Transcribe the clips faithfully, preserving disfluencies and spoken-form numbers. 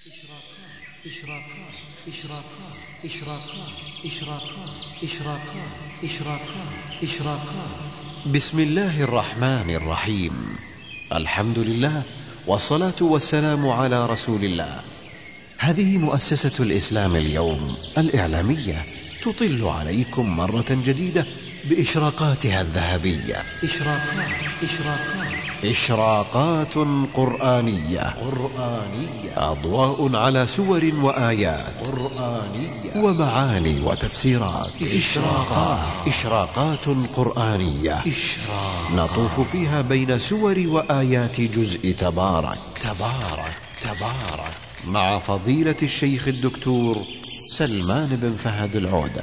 إشراقات إشراقات إشراقات إشراقات إشراقات إشراقات إشراقات إشراقات بسم الله الرحمن الرحيم. الحمد لله والصلاة والسلام على رسول الله. هذه مؤسسة الإسلام اليوم الإعلامية تطل عليكم مرة جديدة بإشراقاتها الذهبية. إشراقات إشراقات إشراقات قرآنية قرآنية أضواء على سور وآيات قرآنية ومعاني وتفسيرات. إشراقات إشراقات قرآنية إشراق نطوف فيها بين سور وآيات جزء تبارك تبارك تبارك مع فضيلة الشيخ الدكتور سلمان بن فهد العودة.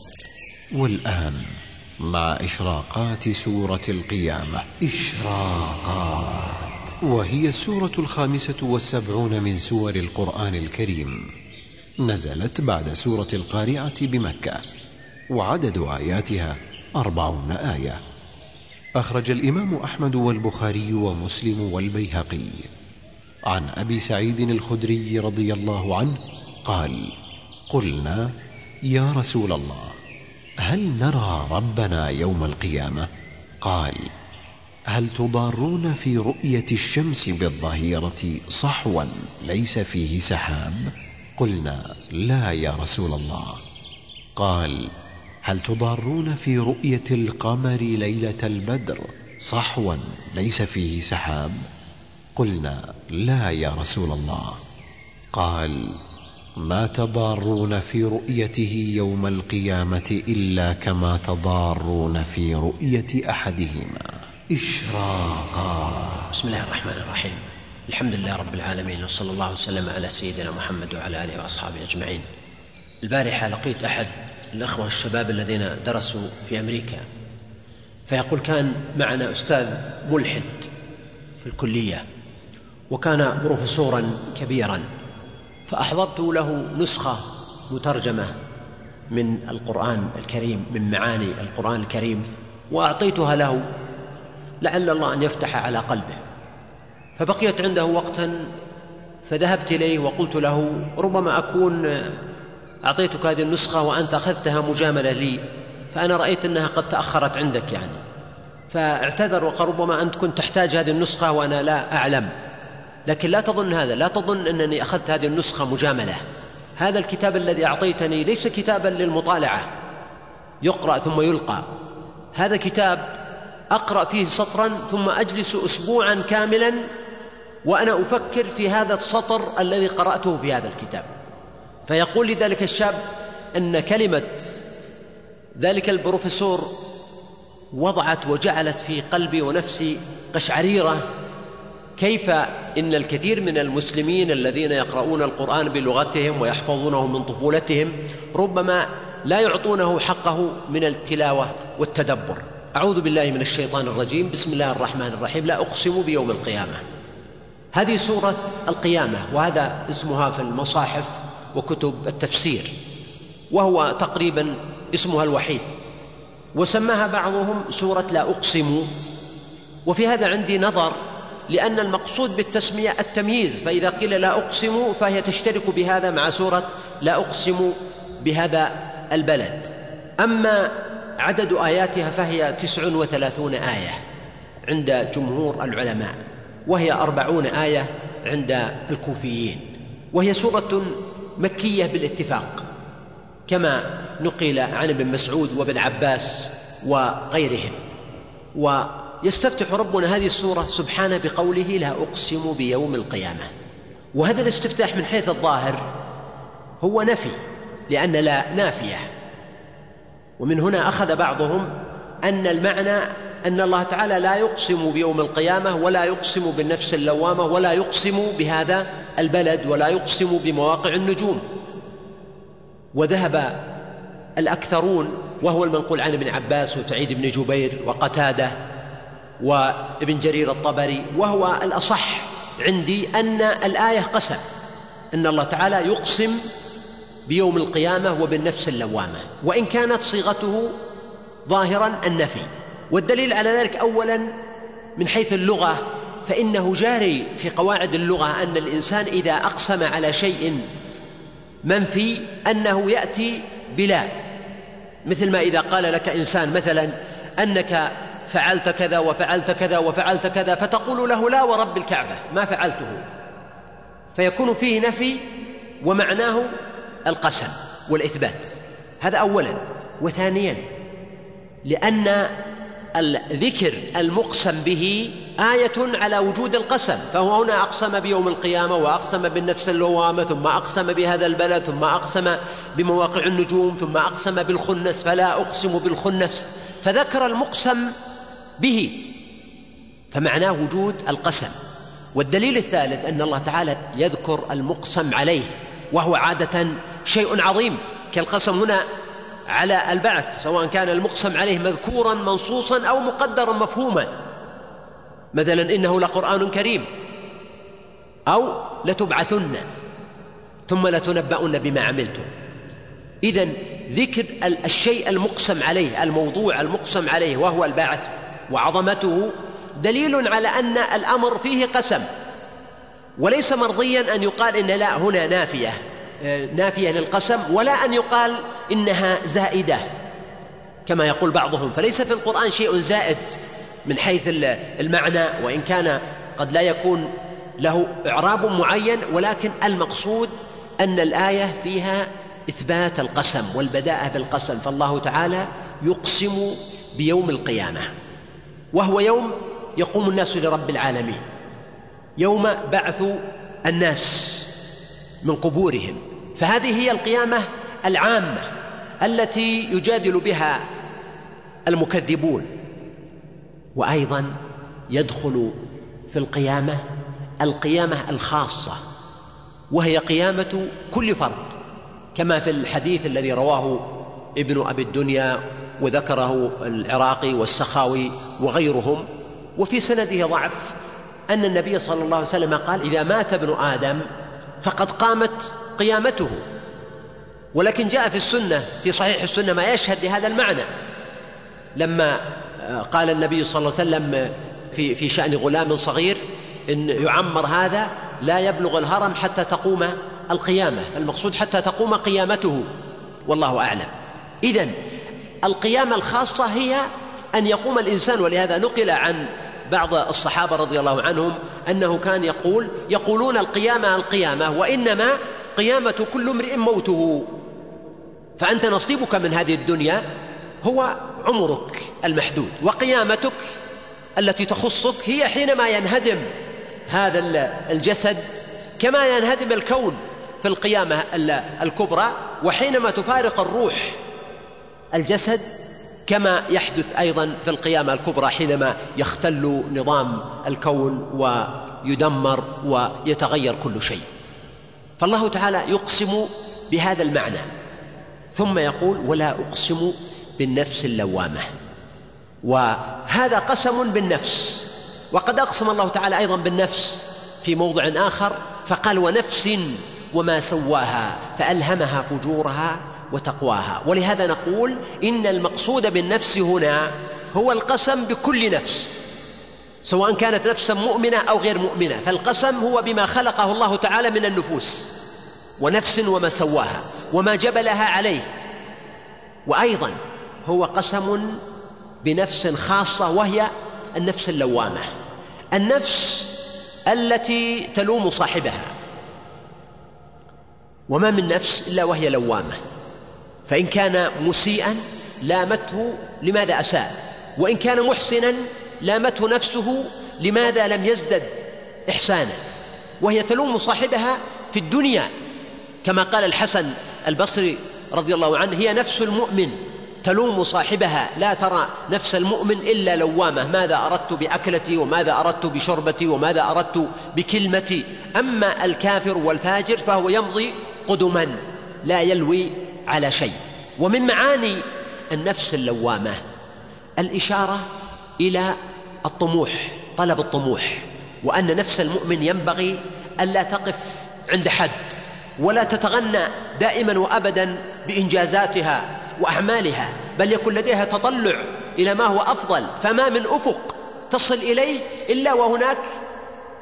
والآن مع إشراقات سورة القيامة. إشراقات وهي السورة الخامسة والسبعون من سور القرآن الكريم، نزلت بعد سورة القارعة بمكة، وعدد آياتها أربعون آية. أخرج الإمام أحمد والبخاري ومسلم والبيهقي عن أبي سعيد الخدري رضي الله عنه قال: قلنا يا رسول الله هل نرى ربنا يوم القيامة؟ قال: هل تضارون في رؤية الشمس بالظهيرة صحوا ليس فيه سحاب؟ قلنا لا يا رسول الله. قال: هل تضارون في رؤية القمر ليلة البدر صحوا ليس فيه سحاب؟ قلنا لا يا رسول الله. قال: ما تضارون في رؤيته يوم القيامة إلا كما تضارون في رؤية أحدهما. إشراقات. بسم الله الرحمن الرحيم. الحمد لله رب العالمين، وصلى الله وسلم على سيدنا محمد وعلى آله وأصحابه أجمعين. البارحة لقيت أحد الأخوة الشباب الذين درسوا في أمريكا، فيقول كان معنا أستاذ ملحد في الكلية، وكان بروفيسورا كبيرا، فأحضرت له نسخة مترجمة من القرآن الكريم، من معاني القرآن الكريم، وأعطيتها له لعل الله أن يفتح على قلبه. فبقيت عنده وقتا، فذهبت إليه وقلت له: ربما أكون أعطيتك هذه النسخة وأنت أخذتها مجاملة لي، فأنا رأيت أنها قد تأخرت عندك يعني، فاعتذر وقال: ربما أنت كنت تحتاج هذه النسخة وأنا لا أعلم. لكن لا تظن هذا، لا تظن أنني أخذت هذه النسخة مجاملة. هذا الكتاب الذي أعطيتني ليس كتابا للمطالعة يقرأ ثم يلقى، هذا كتاب أقرأ فيه سطرا ثم أجلس أسبوعا كاملا وأنا أفكر في هذا السطر الذي قرأته في هذا الكتاب. فيقول لي ذلك الشاب أن كلمة ذلك البروفيسور وضعت وجعلت في قلبي ونفسي قشعريرة، كيف إن الكثير من المسلمين الذين يقرؤون القرآن بلغتهم ويحفظونه من طفولتهم ربما لا يعطونه حقه من التلاوة والتدبر. أعوذ بالله من الشيطان الرجيم. بسم الله الرحمن الرحيم. لا أقسم بيوم القيامة. هذه سورة القيامة، وهذا اسمها في المصاحف وكتب التفسير، وهو تقريبا اسمها الوحيد، وسماها بعضهم سورة لا أقسم. وفي هذا عندي نظر، لأن المقصود بالتسمية التمييز، فإذا قيل لا أقسم فهي تشترك بهذا مع سورة لا أقسم بهذا البلد. أما عدد آياتها فهي تسع وثلاثون آية عند جمهور العلماء، وهي أربعون آية عند الكوفيين، وهي سورة مكية بالاتفاق كما نقل عن ابن مسعود وابن عباس وغيرهم. ويستفتح ربنا هذه السورة سبحانه بقوله لا أقسم بيوم القيامة، وهذا الاستفتاح من حيث الظاهر هو نفي، لأن لا نافية، ومن هنا أخذ بعضهم أن المعنى أن الله تعالى لا يقسم بيوم القيامة، ولا يقسم بالنفس اللوامة، ولا يقسم بهذا البلد، ولا يقسم بمواقع النجوم. وذهب الأكثرون، وهو المنقول عن ابن عباس وسعيد بن جبير وقتادة وابن جرير الطبري، وهو الأصح عندي، أن الآية قسم، أن الله تعالى يقسم بيوم القيامة وبالنفس اللوامة، وإن كانت صيغته ظاهرا النفي. والدليل على ذلك أولا من حيث اللغة، فإنه جاري في قواعد اللغة أن الإنسان إذا أقسم على شيء منفي أنه يأتي بلا، مثل ما إذا قال لك إنسان مثلا أنك فعلت كذا وفعلت كذا وفعلت كذا، فتقول له لا ورب الكعبة ما فعلته، فيكون فيه نفي ومعناه القسم والإثبات. هذا أولا. وثانيا لأن الذكر المقسم به آية على وجود القسم، فهو هنا أقسم بيوم القيامة وأقسم بالنفس اللوامة، ثم أقسم بهذا البلد، ثم أقسم بمواقع النجوم، ثم أقسم بالخنس فلا أقسم بالخنس، فذكر المقسم به فمعناه وجود القسم. والدليل الثالث أن الله تعالى يذكر المقسم عليه، وهو عادة شيء عظيم كالقسم هنا على البعث، سواء كان المقسم عليه مذكورا منصوصا أو مقدرا مفهوما، مثلا إنه لقرآن كريم، أو لتبعثن ثم لتنبؤن بما عملتم. إذن ذكر الشيء المقسم عليه، الموضوع المقسم عليه وهو البعث وعظمته، دليل على أن الأمر فيه قسم، وليس مرضيا أن يقال إن لا هنا نافية نافية للقسم، ولا أن يقال إنها زائدة كما يقول بعضهم. فليس في القرآن شيء زائد من حيث المعنى، وإن كان قد لا يكون له إعراب معين، ولكن المقصود أن الآية فيها إثبات القسم والبداءة بالقسم. فالله تعالى يقسم بيوم القيامة، وهو يوم يقوم الناس لرب العالمين، يوم بعث الناس من قبورهم، فهذه هي القيامة العامة التي يجادل بها المكذبون. وأيضا يدخل في القيامة القيامة الخاصة، وهي قيامة كل فرد، كما في الحديث الذي رواه ابن أبي الدنيا وذكره العراقي والسخاوي وغيرهم، وفي سنده ضعف، أن النبي صلى الله عليه وسلم قال: إذا مات ابن آدم فقد قامت قيامته. ولكن جاء في السنة في صحيح السنة ما يشهد لهذا المعنى، لما قال النبي صلى الله عليه وسلم في في شأن غلام صغير إن يعمر هذا لا يبلغ الهرم حتى تقوم القيامة، فالمقصود حتى تقوم قيامته، والله أعلم. إذن القيامة الخاصة هي أن يقوم الإنسان، ولهذا نقل عن بعض الصحابة رضي الله عنهم أنه كان يقول يقولون القيامة القيامة، وإنما قيامة كل امرئ موته، فأنت نصيبك من هذه الدنيا هو عمرك المحدود، وقيامتك التي تخصك هي حينما ينهدم هذا الجسد كما ينهدم الكون في القيامة الكبرى، وحينما تفارق الروح الجسد كما يحدث أيضا في القيامة الكبرى حينما يختل نظام الكون ويدمر ويتغير كل شيء. فالله تعالى يقسم بهذا المعنى، ثم يقول: ولا أقسم بالنفس اللوامة، وهذا قسم بالنفس. وقد أقسم الله تعالى أيضا بالنفس في موضع آخر فقال: ونفس وما سواها فألهمها فجورها وتقواها. ولهذا نقول إن المقصود بالنفس هنا هو القسم بكل نفس، سواء كانت نفسا مؤمنة أو غير مؤمنة، فالقسم هو بما خلقه الله تعالى من النفوس، ونفس وما سواها وما جبلها عليه. وأيضا هو قسم بنفس خاصة، وهي النفس اللوامة، النفس التي تلوم صاحبها، وما من نفس إلا وهي لوامة، فإن كان مسيئا لامته لماذا أساء، وإن كان محسنا لامته نفسه لماذا لم يزدد إحسانا، وهي تلوم صاحبها في الدنيا، كما قال الحسن البصري رضي الله عنه: هي نفس المؤمن تلوم صاحبها، لا ترى نفس المؤمن إلا لوامة، ماذا أردت بأكلتي، وماذا أردت بشربتي، وماذا أردت بكلمتي. أما الكافر والفاجر فهو يمضي قدما لا يلوي على شيء. ومن معاني النفس اللوامة الإشارة إلى الطموح، طلب الطموح، وأن نفس المؤمن ينبغي ألا تقف عند حد، ولا تتغنى دائما وأبدا بإنجازاتها وأعمالها، بل يكون لديها تطلع إلى ما هو أفضل، فما من أفق تصل إليه إلا وهناك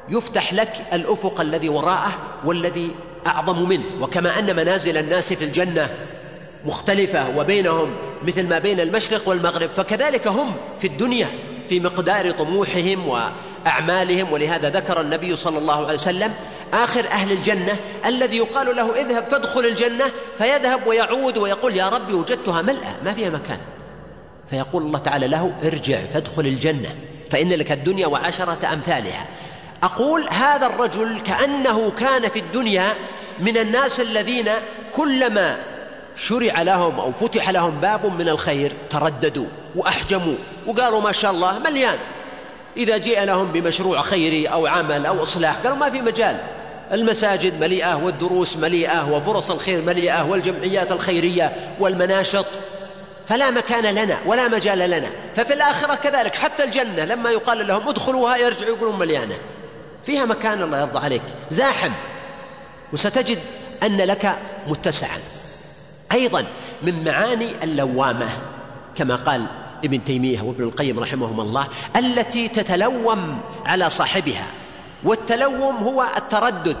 يفتح لك الأفق الذي وراءه والذي أعظم منه. وكما أن منازل الناس في الجنة مختلفة وبينهم مثل ما بين المشرق والمغرب، فكذلك هم في الدنيا في مقدار طموحهم وأعمالهم. ولهذا ذكر النبي صلى الله عليه وسلم آخر أهل الجنة الذي يقال له اذهب فادخل الجنة، فيذهب ويعود ويقول يا ربي وجدتها ملأة ما فيها مكان، فيقول الله تعالى له ارجع فادخل الجنة فإن لك الدنيا وعشرة أمثالها. أقول هذا الرجل كأنه كان في الدنيا من الناس الذين كلما شرع لهم أو فتح لهم باب من الخير ترددوا وأحجموا وقالوا ما شاء الله مليان. إذا جاء لهم بمشروع خيري أو عمل أو إصلاح قالوا ما في مجال، المساجد مليئة والدروس مليئة وفرص الخير مليئة والجمعيات الخيرية والمناشط، فلا مكان لنا ولا مجال لنا. ففي الآخرة كذلك، حتى الجنة لما يقال لهم ادخلوها يرجعوا يقولون مليانة، فيها مكان الله يرضى عليك زاحم، وستجد أن لك متسعا. أيضا من معاني اللوامة كما قال ابن تيمية وابن القيم رحمهم الله التي تتلوم على صاحبها، والتلوم هو التردد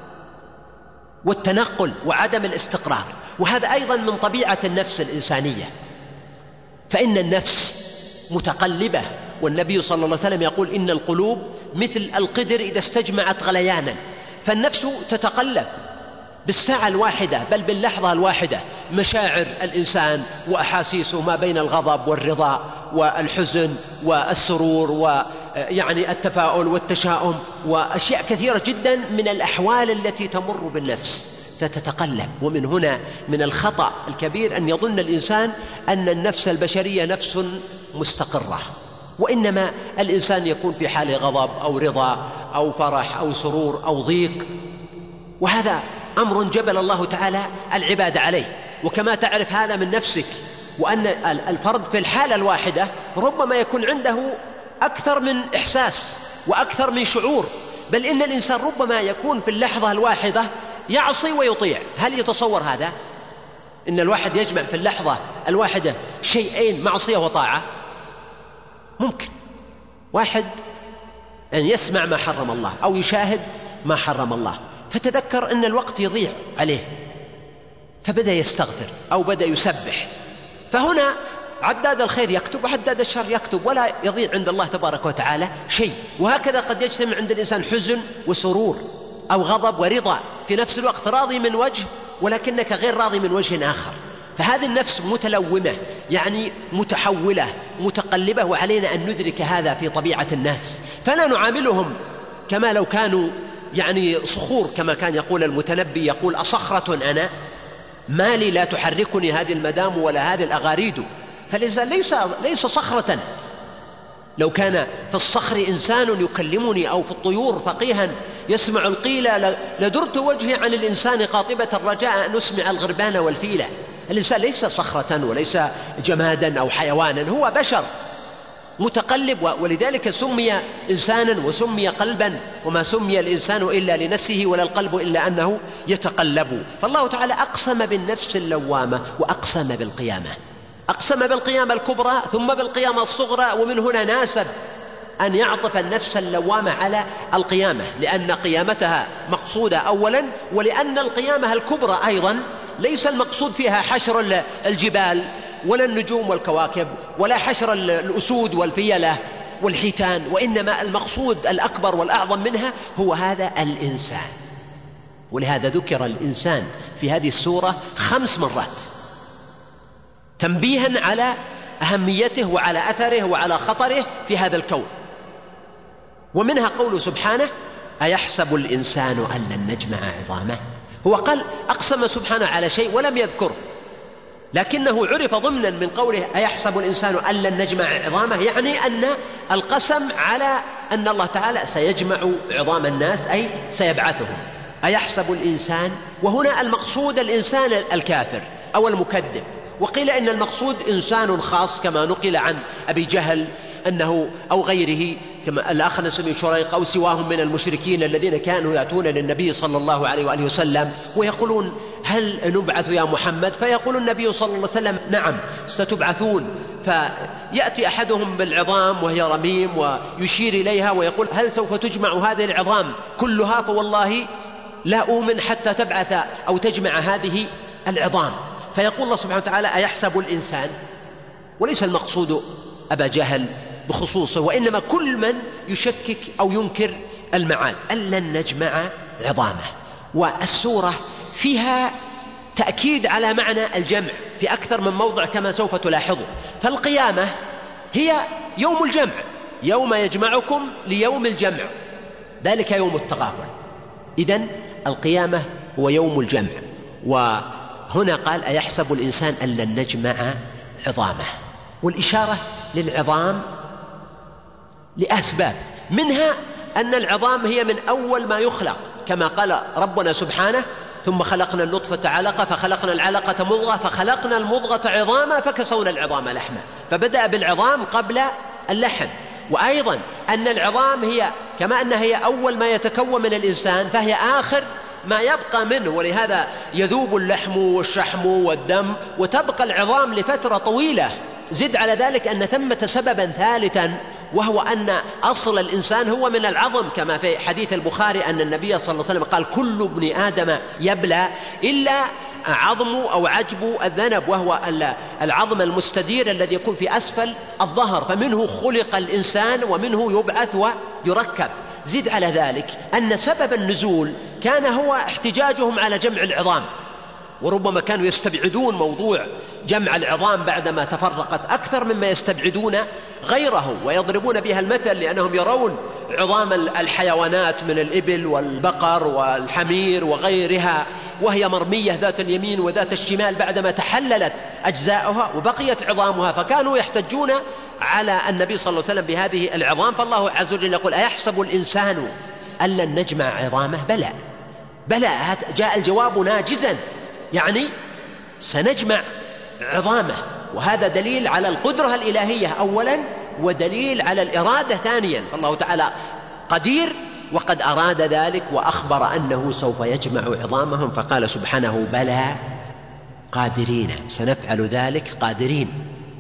والتنقل وعدم الاستقرار، وهذا أيضا من طبيعة النفس الإنسانية، فإن النفس متقلبة. والنبي صلى الله عليه وسلم يقول إن القلوب مثل القدر إذا استجمعت غليانا، فالنفس تتقلب بالساعة الواحدة بل باللحظة الواحدة، مشاعر الإنسان وأحاسيسه ما بين الغضب والرضا والحزن والسرور ويعني التفاؤل والتشاؤم وأشياء كثيرة جدا من الأحوال التي تمر بالنفس فتتقلب. ومن هنا من الخطأ الكبير أن يظن الإنسان أن النفس البشرية نفس مستقرة، وإنما الإنسان يكون في حال غضب أو رضا أو فرح أو سرور أو ضيق، وهذا أمر جبل الله تعالى العباد عليه. وكما تعرف هذا من نفسك، وأن الفرد في الحالة الواحدة ربما يكون عنده أكثر من إحساس وأكثر من شعور، بل إن الإنسان ربما يكون في اللحظة الواحدة يعصي ويطيع. هل يتصور هذا؟ إن الواحد يجمع في اللحظة الواحدة شيئين، معصية وطاعة؟ ممكن واحد أن يسمع ما حرم الله أو يشاهد ما حرم الله، فتذكر أن الوقت يضيع عليه فبدأ يستغفر أو بدأ يسبح، فهنا عداد الخير يكتب وعداد الشر يكتب، ولا يضيع عند الله تبارك وتعالى شيء. وهكذا قد يجتمع عند الإنسان حزن وسرور أو غضب ورضا في نفس الوقت، راضي من وجه ولكنك غير راضي من وجه آخر. فهذه النفس متلومة، يعني متحولة متقلبة، وعلينا أن ندرك هذا في طبيعة الناس، فلا نعاملهم كما لو كانوا يعني صخور، كما كان يقول المتنبي، يقول أصخرة أنا ما لي لا تحركني هذه المدام ولا هذه الأغاريد. فالإنسان ليس, ليس صخرة. لو كان في الصخر إنسان يكلمني أو في الطيور فقيها يسمع القيل لدرت وجهي عن الإنسان قاطبة الرجاء أن أسمع الغربان والفيلة. الإنسان ليس صخرة وليس جمادا أو حيوانا، هو بشر متقلب، ولذلك سمي إنسانا وسمي قلبا، وما سمي الإنسان إلا لنفسه ولا القلب إلا أنه يتقلب. فالله تعالى أقسم بالنفس اللوامة وأقسم بالقيامة، أقسم بالقيامة الكبرى ثم بالقيامة الصغرى، ومن هنا ناسب أن يعطف النفس اللوامة على القيامة، لأن قيامتها مقصودة أولا، ولأن القيامة الكبرى أيضا ليس المقصود فيها حشر الجبال ولا النجوم والكواكب ولا حشر الأسود والفيلة والحيتان، وإنما المقصود الأكبر والأعظم منها هو هذا الإنسان. ولهذا ذكر الإنسان في هذه السورة خمس مرات تنبيها على أهميته وعلى أثره وعلى خطره في هذا الكون. ومنها قوله سبحانه أيحسب الإنسان أن لن نجمع عظامه. هو قال أقسم سبحانه على شيء ولم يذكره، لكنه عرف ضمنا من قوله أيحسب الإنسان أن لن نجمع عظامه، يعني أن القسم على أن الله تعالى سيجمع عظام الناس، أي سيبعثهم. أيحسب الإنسان، وهنا المقصود الإنسان الكافر أو المكذب، وقيل إن المقصود إنسان خاص كما نقل عن أبي جهل أنه أو غيره كما الأخنس بن شريق أو سواهم من المشركين الذين كانوا يأتون للنبي صلى الله عليه وآله وسلم ويقولون هل نبعث يا محمد؟ فيقول النبي صلى الله عليه وسلم نعم ستبعثون. فيأتي أحدهم بالعظام وهي رميم ويشير إليها ويقول هل سوف تجمع هذه العظام كلها؟ فوالله لا أؤمن حتى تبعث أو تجمع هذه العظام. فيقول الله سبحانه وتعالى أيحسب الإنسان، وليس المقصود أبا جهل بخصوصه وإنما كل من يشكك أو ينكر المعاد، أن لن نجمع عظامه. والسورة فيها تأكيد على معنى الجمع في أكثر من موضع كما سوف تلاحظوا. فالقيامة هي يوم الجمع، يوم يجمعكم ليوم الجمع، ذلك يوم التغابن. إذن القيامة هو يوم الجمع. وهنا قال أيحسب الإنسان أن لن نجمع عظامه، والإشارة للعظام لأسباب، منها أن العظام هي من أول ما يخلق كما قال ربنا سبحانه ثم خلقنا النطفة علقة فخلقنا العلقة مضغة فخلقنا المضغة عظاما فكسونا العظام لحما، فبدأ بالعظام قبل اللحم. وأيضا أن العظام هي كما أنها هي أول ما يتكون من الإنسان فهي آخر ما يبقى منه، ولهذا يذوب اللحم والشحم والدم وتبقى العظام لفترة طويلة. زد على ذلك أن ثمة سببا ثالثا وهو أن أصل الإنسان هو من العظم كما في حديث البخاري أن النبي صلى الله عليه وسلم قال كل ابن آدم يبلى إلا عظم أو عجب الذنب، وهو العظم المستدير الذي يكون في أسفل الظهر، فمنه خلق الإنسان ومنه يبعث ويركب. زد على ذلك أن سبب النزول كان هو احتجاجهم على جمع العظام، وربما كانوا يستبعدون موضوع جمع العظام بعدما تفرقت أكثر مما يستبعدون غيره، ويضربون بها المثل لأنهم يرون عظام الحيوانات من الإبل والبقر والحمير وغيرها وهي مرمية ذات اليمين وذات الشمال بعدما تحللت أجزاؤها وبقيت عظامها، فكانوا يحتجون على النبي صلى الله عليه وسلم بهذه العظام. فالله عز وجل يقول أيحسب الإنسان أن لن نجمع عظامه؟ بلى بلى، جاء الجواب ناجزا، يعني سنجمع عظامه. وهذا دليل على القدرة الإلهية أولا، ودليل على الإرادة ثانيا، فالله تعالى قدير وقد أراد ذلك وأخبر أنه سوف يجمع عظامهم، فقال سبحانه بلى قادرين، سنفعل ذلك قادرين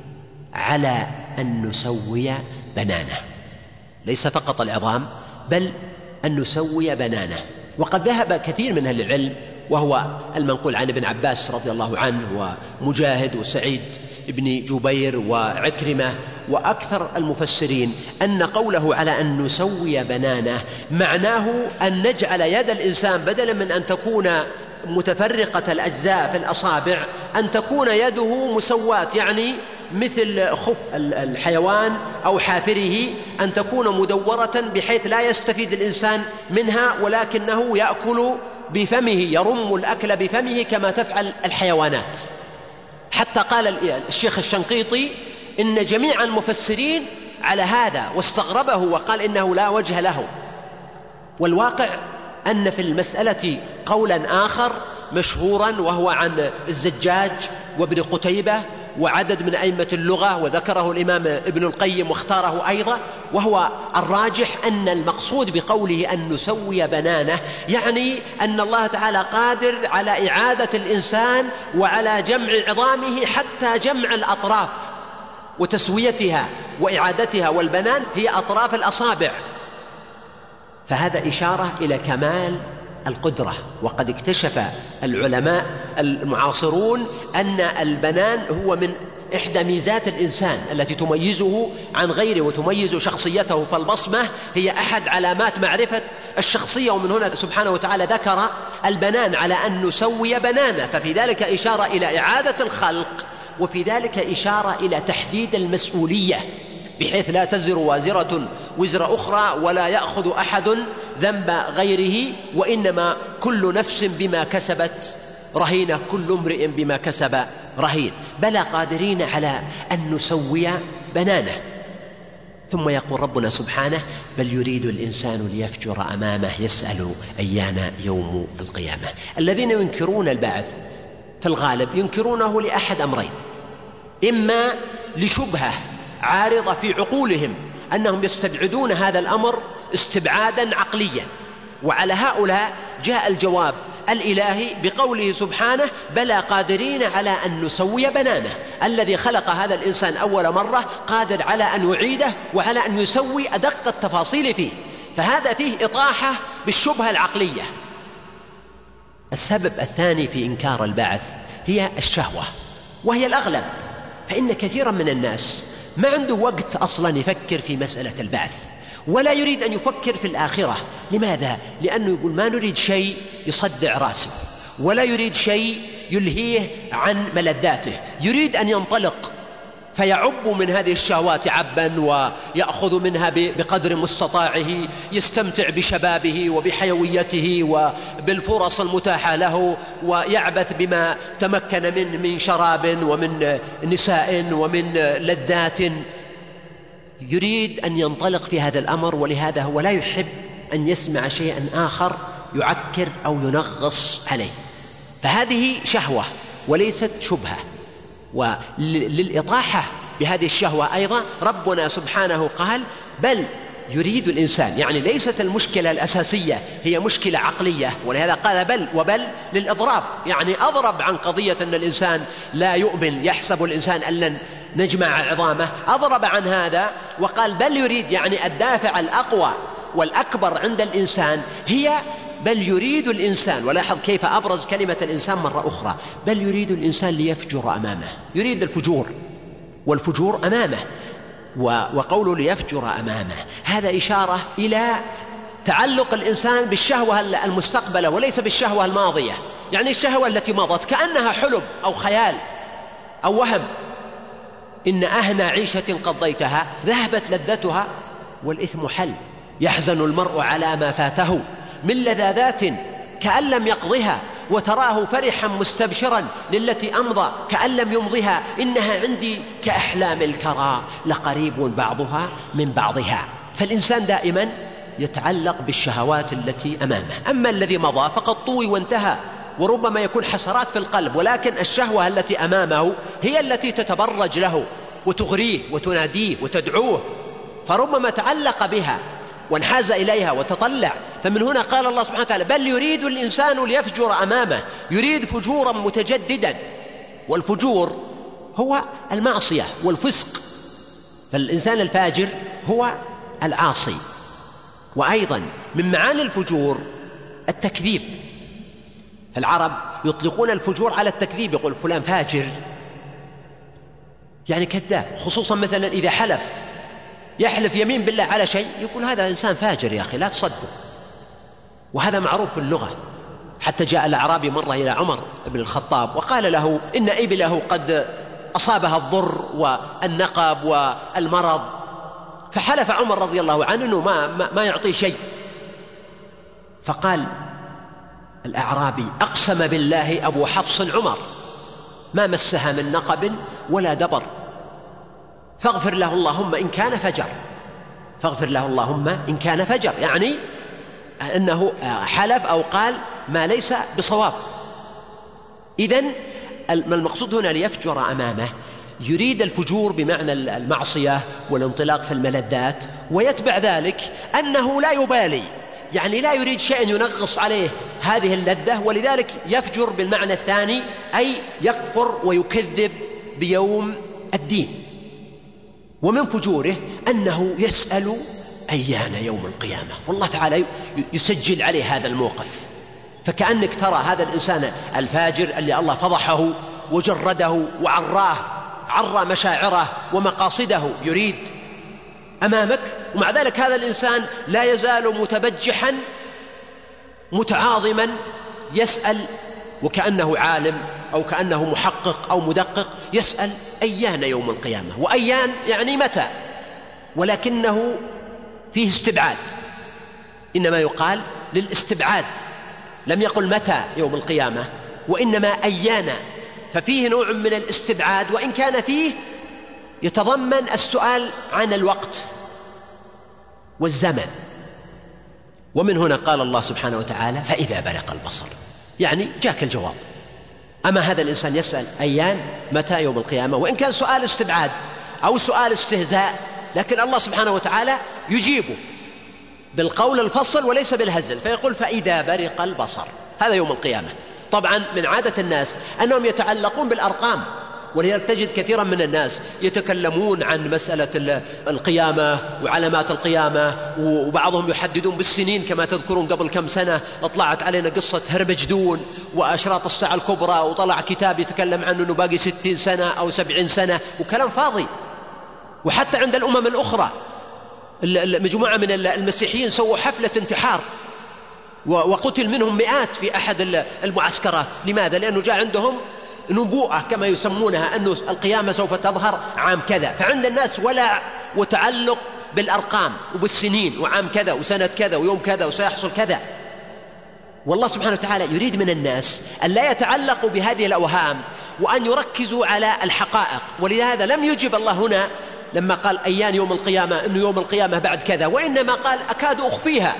على أن نسوي بنانه. ليس فقط العظام بل أن نسوي بنانه. وقد ذهب كثير من أهل العلم، وهو المنقول عن ابن عباس رضي الله عنه ومجاهد وسعيد بن جبير وعكرمة وأكثر المفسرين، أن قوله على أن نسوي بنانه معناه أن نجعل يد الإنسان بدلا من أن تكون متفرقة الأجزاء في الأصابع أن تكون يده مسواة، يعني مثل خف الحيوان أو حافره أن تكون مدورة بحيث لا يستفيد الإنسان منها ولكنه يأكل بفمه، يرم الأكل بفمه كما تفعل الحيوانات. حتى قال الشيخ الشنقيطي إن جميع المفسرين على هذا واستغربه وقال إنه لا وجه له. والواقع أن في المسألة قولا آخر مشهورا وهو عن الزجاج وابن قتيبة وعدد من أئمة اللغة، وذكره الإمام ابن القيم واختاره أيضا، وهو الراجح أن المقصود بقوله أن نسوي بنانه يعني أن الله تعالى قادر على إعادة الإنسان وعلى جمع عظامه حتى جمع الأطراف وتسويتها وإعادتها، والبنان هي أطراف الأصابع. فهذا إشارة إلى كمال القدرة. وقد اكتشف العلماء المعاصرون أن البنان هو من إحدى ميزات الإنسان التي تميزه عن غيره وتميز شخصيته، فالبصمة هي أحد علامات معرفة الشخصية، ومن هنا سبحانه وتعالى ذكر البنان على أن نسوي بنانه، ففي ذلك إشارة إلى إعادة الخلق، وفي ذلك إشارة إلى تحديد المسؤولية بحيث لا تزر وازرة وزر أخرى ولا يأخذ أحد ذنب غيره، وإنما كل نفس بما كسبت رهينة، كل امرئ بما كسب رهين. بلى قادرين على أن نسوي بنانه. ثم يقول ربنا سبحانه بل يريد الإنسان ليفجر أمامه يسأل أيان يوم القيامة. الذين ينكرون البعث في الغالب ينكرونه لأحد أمرين: إما لشبهة عارضة في عقولهم أنهم يستبعدون هذا الأمر استبعادا عقليا. وعلى هؤلاء جاء الجواب الإلهي بقوله سبحانه: بلى قادرين على أن نسوي بنانه. الذي خلق هذا الإنسان أول مرة قادر على أن يعيده وعلى أن يسوي أدق التفاصيل فيه. فهذا فيه إطاحة بالشبهة العقلية. السبب الثاني في إنكار البعث هي الشهوة، وهي الأغلب، فإن كثيرا من الناس ما عنده وقت أصلا يفكر في مسألة البعث، ولا يريد أن يفكر في الآخرة. لماذا؟ لأنه يقول ما نريد شيء يصدع راسه، ولا يريد شيء يلهيه عن ملذاته، يريد أن ينطلق فيعب من هذه الشهوات عبا ويأخذ منها بقدر مستطاعه، يستمتع بشبابه وبحيويته وبالفرص المتاحة له، ويعبث بما تمكن من من شراب ومن نساء ومن لذات. يريد أن ينطلق في هذا الأمر، ولهذا هو لا يحب أن يسمع شيئا آخر يعكر أو ينغص عليه. فهذه شهوة وليست شبهة. وللإطاحة بهذه الشهوة أيضا ربنا سبحانه قال: بل يريد الإنسان، يعني ليست المشكلة الأساسية هي مشكلة عقلية، ولهذا قال بل، وبل للإضراب، يعني أضرب عن قضية أن الإنسان لا يؤمن، يحسب الإنسان أن لن نجمع عظامه، أضرب عن هذا وقال بل يريد، يعني الدافع الأقوى والأكبر عند الإنسان هي بل يريد الإنسان. ولاحظ كيف أبرز كلمة الإنسان مرة أخرى: بل يريد الإنسان ليفجر أمامه، يريد الفجور، والفجور أمامه. وقوله ليفجر أمامه هذا إشارة إلى تعلق الإنسان بالشهوة المستقبلة وليس بالشهوة الماضية، يعني الشهوة التي مضت كأنها حلم أو خيال أو وهم. إن أهنى عيشة قضيتها ذهبت لذتها والإثم حل، يحزن المرء على ما فاته من لذاذات كأن لم يقضها، وتراه فرحا مستبشرا للتي أمضى كأن لم يمضها، إنها عندي كأحلام الكرى لقريب بعضها من بعضها. فالإنسان دائما يتعلق بالشهوات التي أمامه، أما الذي مضى فقد طوي وانتهى، وربما يكون حسرات في القلب، ولكن الشهوة التي أمامه هي التي تتبرج له وتغريه وتناديه وتدعوه، فربما تعلق بها وانحاز إليها وتطلع. فمن هنا قال الله سبحانه وتعالى: بل يريد الإنسان ليفجر أمامه، يريد فجورا متجددا، والفجور هو المعصية والفسق، فالإنسان الفاجر هو العاصي. وأيضا من معاني الفجور التكذيب، العرب يطلقون الفجور على التكذيب، يقول فلان فاجر يعني كذاب، خصوصا مثلا إذا حلف، يحلف يمين بالله على شيء يقول هذا إنسان فاجر يا أخي لا تصدق. وهذا معروف في اللغة. حتى جاء الأعرابي مرة إلى عمر بن الخطاب وقال له إن إبله قد أصابها الضر والنقب والمرض، فحلف عمر رضي الله عنه أنه ما, ما يعطي شيء. فقال الأعرابي: أقسم بالله أبو حفص عمر ما مسها من نقب ولا دبر، فاغفر له اللهم إن كان فجر، فاغفر له اللهم إن كان فجر، يعني أنه حلف أو قال ما ليس بصواب. إذن المقصود هنا ليفجر أمامه، يريد الفجور بمعنى المعصية والانطلاق في الملذات، ويتبع ذلك أنه لا يبالي، يعني لا يريد شيء ينغص عليه هذه اللذة، ولذلك يفجر بالمعنى الثاني، أي يكفر ويكذب بيوم الدين. ومن فجوره أنه يسأل أيان يوم القيامة، والله تعالى يسجل عليه هذا الموقف. فكأنك ترى هذا الإنسان الفاجر اللي الله فضحه وجرده وعراه، عرى مشاعره ومقاصده، يريد أمامك، ومع ذلك هذا الإنسان لا يزال متبجحا متعاظما يسأل، وكأنه عالم أو كأنه محقق أو مدقق، يسأل أيان يوم القيامة. وأيان يعني متى، ولكنه فيه استبعاد، إنما يقال للاستبعاد، لم يقل متى يوم القيامة وإنما أيان، ففيه نوع من الاستبعاد، وإن كان فيه يتضمن السؤال عن الوقت والزمن. ومن هنا قال الله سبحانه وتعالى: فإذا برق البصر، يعني جاك الجواب. أما هذا الإنسان يسأل أيان متى يوم القيامة، وإن كان سؤال استبعاد، أو سؤال استهزاء، لكن الله سبحانه وتعالى يجيبه بالقول الفصل وليس بالهزل، فيقول فإذا برق البصر. هذا يوم القيامة. طبعا من عادة الناس أنهم يتعلقون بالأرقام، ولذلك تجد كثيرا من الناس يتكلمون عن مسألة القيامة وعلامات القيامة، وبعضهم يحددون بالسنين، كما تذكرون قبل كم سنة طلعت علينا قصة هرمجدون وأشراط الساعة الكبرى، وطلع كتاب يتكلم عنه أنه باقي ستين سنة أو سبعين سنة، وكلام فاضي. وحتى عند الأمم الأخرى مجموعة من المسيحيين سووا حفلة انتحار وقتل منهم مئات في أحد المعسكرات. لماذا؟ لأنه جاء عندهم نبوءة كما يسمونها، أن القيامة سوف تظهر عام كذا، فعند الناس ولع وتعلق بالأرقام وبالسنين، وعام كذا وسنة كذا ويوم كذا وسيحصل كذا. والله سبحانه وتعالى يريد من الناس أن لا يتعلقوا بهذه الأوهام، وأن يركزوا على الحقائق. ولهذا لم يجب الله هنا لما قال أيان يوم القيامة أنه يوم القيامة بعد كذا، وإنما قال أكاد أخفيها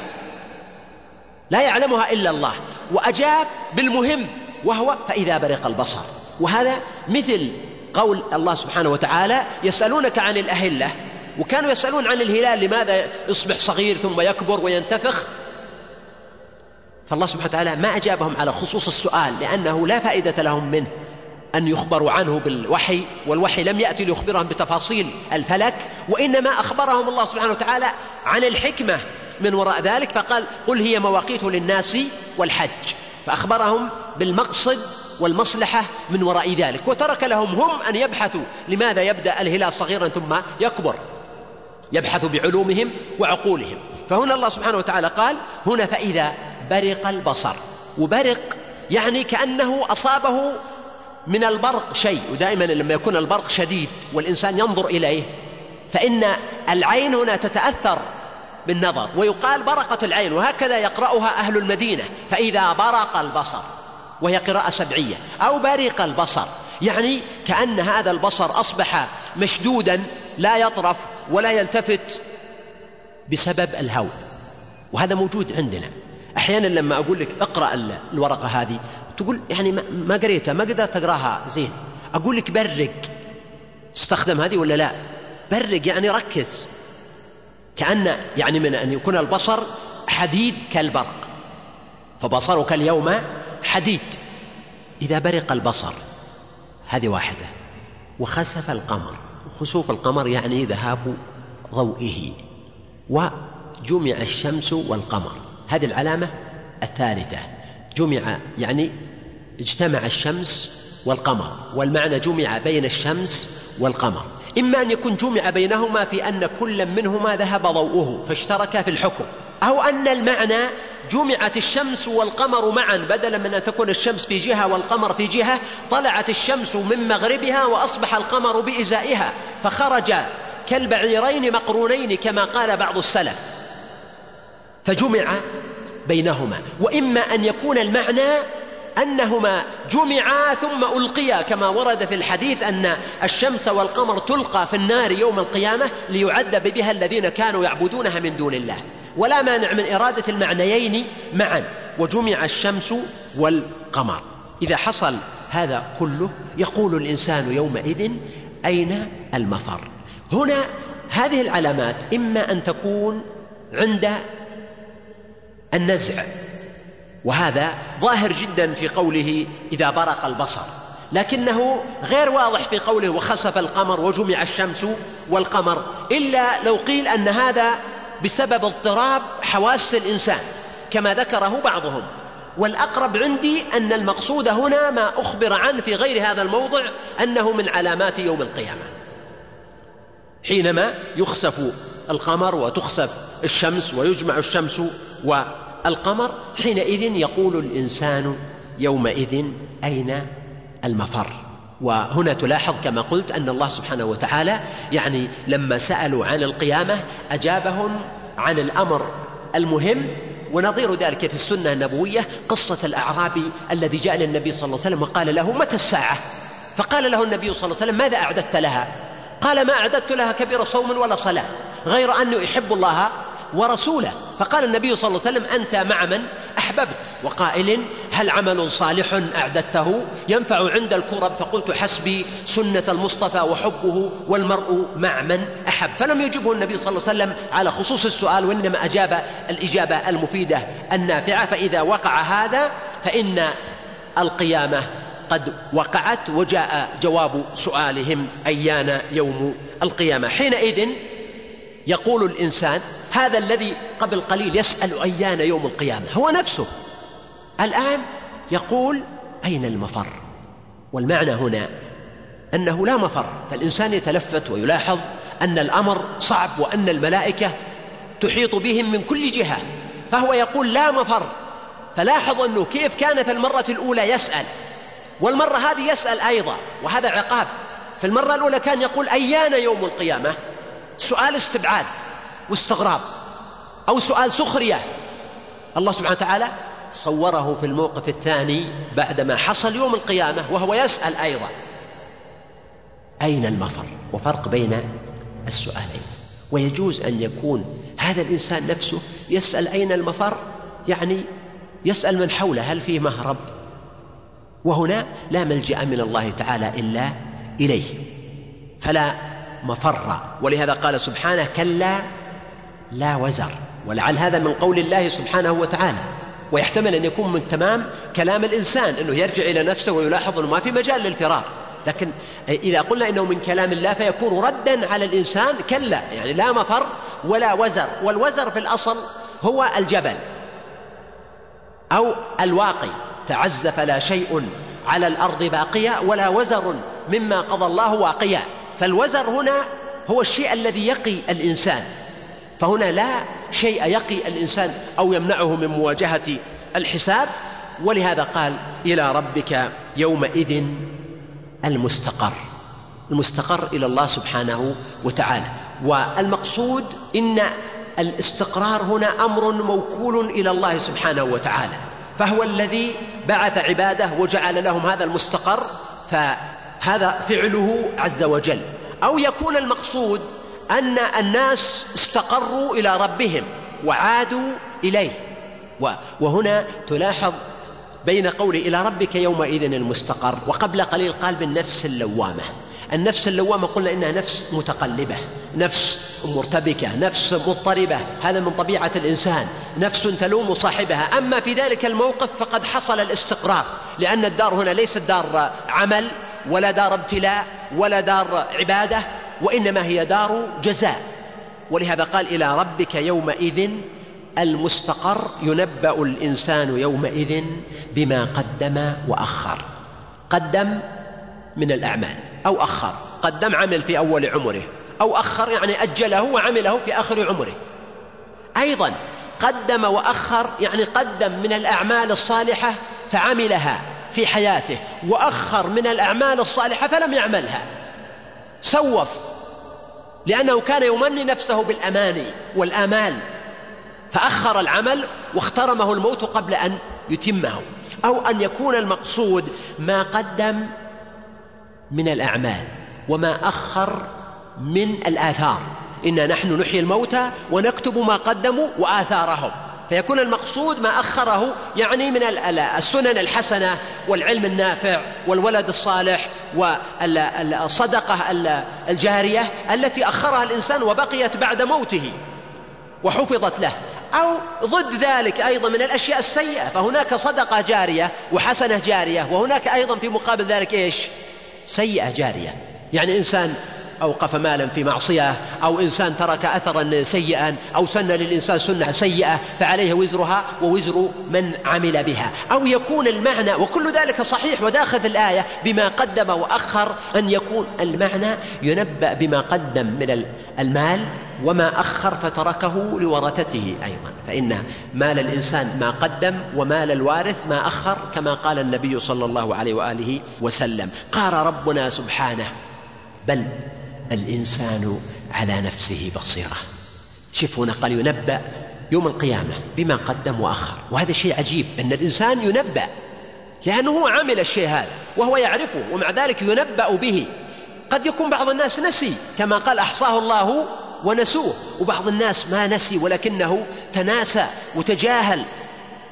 لا يعلمها إلا الله، وأجاب بالمهم وهو فإذا برق البصر. وهذا مثل قول الله سبحانه وتعالى يسألونك عن الأهلة، وكانوا يسألون عن الهلال لماذا يصبح صغير ثم يكبر وينتفخ، فالله سبحانه وتعالى ما أجابهم على خصوص السؤال، لأنه لا فائدة لهم منه أن يخبروا عنه بالوحي، والوحي لم يأتي ليخبرهم بتفاصيل الفلك، وإنما أخبرهم الله سبحانه وتعالى عن الحكمة من وراء ذلك، فقال قل هي مواقيت للناس والحج، فأخبرهم بالمقصد والمصلحة من وراء ذلك، وترك لهم هم أن يبحثوا لماذا يبدأ الهلال صغيرا ثم يكبر، يبحثوا بعلومهم وعقولهم. فهنا الله سبحانه وتعالى قال هنا فإذا برق البصر، وبرق يعني كأنه أصابه من البرق شيء، ودائما لما يكون البرق شديد والإنسان ينظر إليه فإن العين هنا تتأثر بالنظر، ويقال برقت العين، وهكذا يقرأها أهل المدينة فإذا برق البصر، وهي قراءة سبعية، أو برق البصر، يعني كأن هذا البصر أصبح مشدودا لا يطرف ولا يلتفت بسبب الهول. وهذا موجود عندنا أحيانا، لما أقول لك اقرأ الورقة هذه تقول يعني ما قريتها، ما قدرت تقراها زين، أقول لك برق، استخدم هذه ولا لا؟ برق يعني ركز، كأن يعني من أن يكون البصر حديد كالبرق، فبصرك اليوم حديد. إذا برق البصر هذه واحدة. وخسف القمر، وخسوف القمر يعني ذهاب ضوئه. وجمع الشمس والقمر، هذه العلامة الثالثة، جمع يعني اجتمع الشمس والقمر، والمعنى جمع بين الشمس والقمر، إما أن يكون جمع بينهما في أن كل منهما ذهب ضوءه فاشترك في الحكم، أو أن المعنى جمعت الشمس والقمر معا، بدلا من أن تكون الشمس في جهة والقمر في جهة، طلعت الشمس من مغربها وأصبح القمر بإزائها، فخرج كالبعيرين مقرونين كما قال بعض السلف، فجمع بينهما. وإما أن يكون المعنى أنهما جمعا ثم ألقيا، كما ورد في الحديث أن الشمس والقمر تلقى في النار يوم القيامة ليعذب بها الذين كانوا يعبدونها من دون الله. ولا مانع من إرادة المعنيين معا، وجمع الشمس والقمر. إذا حصل هذا كله يقول الإنسان يومئذ أين المفر. هنا هذه العلامات إما أن تكون عند النزع، وهذا ظاهر جدا في قوله إذا برق البصر، لكنه غير واضح في قوله وخسف القمر وجمع الشمس والقمر، إلا لو قيل أن هذا بسبب اضطراب حواس الإنسان كما ذكره بعضهم. والأقرب عندي أن المقصود هنا ما أخبر عنه في غير هذا الموضع، أنه من علامات يوم القيامة، حينما يخسف القمر وتخسف الشمس ويجمع الشمس والقمر، حينئذ يقول الإنسان يومئذ أين المفر. وهنا تلاحظ كما قلت أن الله سبحانه وتعالى يعني لما سألوا عن القيامة أجابهم عن الأمر المهم. ونظير ذلك في السنة النبوية قصة الأعرابي الذي جاء للنبي صلى الله عليه وسلم وقال له متى الساعة؟ فقال له النبي صلى الله عليه وسلم ماذا أعددت لها؟ قال ما أعددت لها كبير صوم ولا صلاة، غير أنه يحب الله ورسوله. فقال النبي صلى الله عليه وسلم أنت مع من أحببت، وقائل هل عمل صالح أعددته ينفع عند الكرب؟ فقلت حسبي سنة المصطفى وحبه والمرء مع من أحب. فلم يجبه النبي صلى الله عليه وسلم على خصوص السؤال، وإنما أجاب الإجابة المفيدة النافعة. فإذا وقع هذا فإن القيامة قد وقعت، وجاء جواب سؤالهم أيان يوم القيامة. حينئذ يقول الإنسان هذا الذي قبل قليل يسأل أيان يوم القيامة هو نفسه الآن يقول أين المفر؟ والمعنى هنا أنه لا مفر، فالإنسان يتلفت ويلاحظ أن الأمر صعب وأن الملائكة تحيط بهم من كل جهة، فهو يقول لا مفر. فلاحظ أنه كيف كانت المرة الأولى يسأل، والمرة هذه يسأل أيضا، وهذا عقاب. في المرة الأولى كان يقول أيان يوم القيامة، سؤال استبعاد واستغراب أو سؤال سخرية. الله سبحانه وتعالى صوره في الموقف الثاني بعدما حصل يوم القيامة وهو يسأل أيضا أين المفر، وفرق بين السؤالين. ويجوز أن يكون هذا الإنسان نفسه يسأل أين المفر، يعني يسأل من حوله هل فيه مهرب، وهنا لا ملجأ من الله تعالى إلا إليه، فلا مفر. ولهذا قال سبحانه كلا لا وزر، ولعل هذا من قول الله سبحانه وتعالى، ويحتمل أن يكون من تمام كلام الإنسان أنه يرجع إلى نفسه ويلاحظ أنه ما في مجال للفرار. لكن إذا قلنا إنه من كلام الله فيكون ردا على الإنسان، كلا يعني لا مفر ولا وزر. والوزر في الأصل هو الجبل أو الواقي، تعزف لا شيء على الأرض باقيا ولا وزر مما قضى الله واقيا. فالوزر هنا هو الشيء الذي يقي الإنسان، فهنا لا شيء يقي الإنسان أو يمنعه من مواجهة الحساب. ولهذا قال إلى ربك يومئذ المستقر، المستقر إلى الله سبحانه وتعالى. والمقصود إن الاستقرار هنا أمر موكول إلى الله سبحانه وتعالى، فهو الذي بعث عباده وجعل لهم هذا المستقر، فهذا فعله عز وجل. أو يكون المقصود أن الناس استقروا إلى ربهم وعادوا إليه. وهنا تلاحظ بين قوله إلى ربك يومئذ المستقر، وقبل قليل قال بالنفس اللوامة. النفس اللوامة قلنا إنها نفس متقلبة، نفس مرتبكة، نفس مضطربة، هذا من طبيعة الإنسان، نفس تلوم صاحبها. أما في ذلك الموقف فقد حصل الاستقرار، لأن الدار هنا ليست دار عمل ولا دار ابتلاء ولا دار عبادة، وإنما هي دار جزاء. ولهذا قال إلى ربك يومئذ المستقر، ينبأ الإنسان يومئذ بما قدم وأخر. قدم من الأعمال أو أخر، قدم عمل في أول عمره، أو أخر يعني أجله وعمله في آخر عمره. أيضا قدم وأخر يعني قدم من الأعمال الصالحة فعملها في حياته، وأخر من الأعمال الصالحة فلم يعملها، سوف، لأنه كان يمني نفسه بالأماني والآمال فأخر العمل واخترمه الموت قبل أن يتمه. أو أن يكون المقصود ما قدم من الأعمال وما أخر من الآثار، إنا نحن نحيي الموتى ونكتب ما قدموا وآثارهم، فيكون المقصود ما أخره يعني من السنن الحسنة والعلم النافع والولد الصالح والصدقة الجارية التي أخرها الإنسان وبقيت بعد موته وحفظت له. أو ضد ذلك أيضا من الأشياء السيئة، فهناك صدقة جارية وحسنة جارية، وهناك أيضا في مقابل ذلك إيش؟ سيئة جارية، يعني إنسان أوقف مالا في معصية، أو إنسان ترك أثرا سيئا، أو سن للإنسان سنة سيئة فعليه وزرها ووزر من عمل بها. أو يكون المعنى، وكل ذلك صحيح وداخل في الآية بما قدم وأخر، أن يكون المعنى ينبأ بما قدم من المال وما أخر فتركه لورثته أيضا، فإن مال الإنسان ما قدم ومال الوارث ما أخر، كما قال النبي صلى الله عليه وآله وسلم. قال ربنا سبحانه بل الإنسان على نفسه بصيرة. شوف هنا قال ينبأ يوم القيامة بما قدم وأخر، وهذا شيء عجيب أن الإنسان ينبأ، لأنه هو عمل الشيء هذا وهو يعرفه، ومع ذلك ينبأ به. قد يكون بعض الناس نسي كما قال أحصاه الله ونسوه، وبعض الناس ما نسي ولكنه تناسى وتجاهل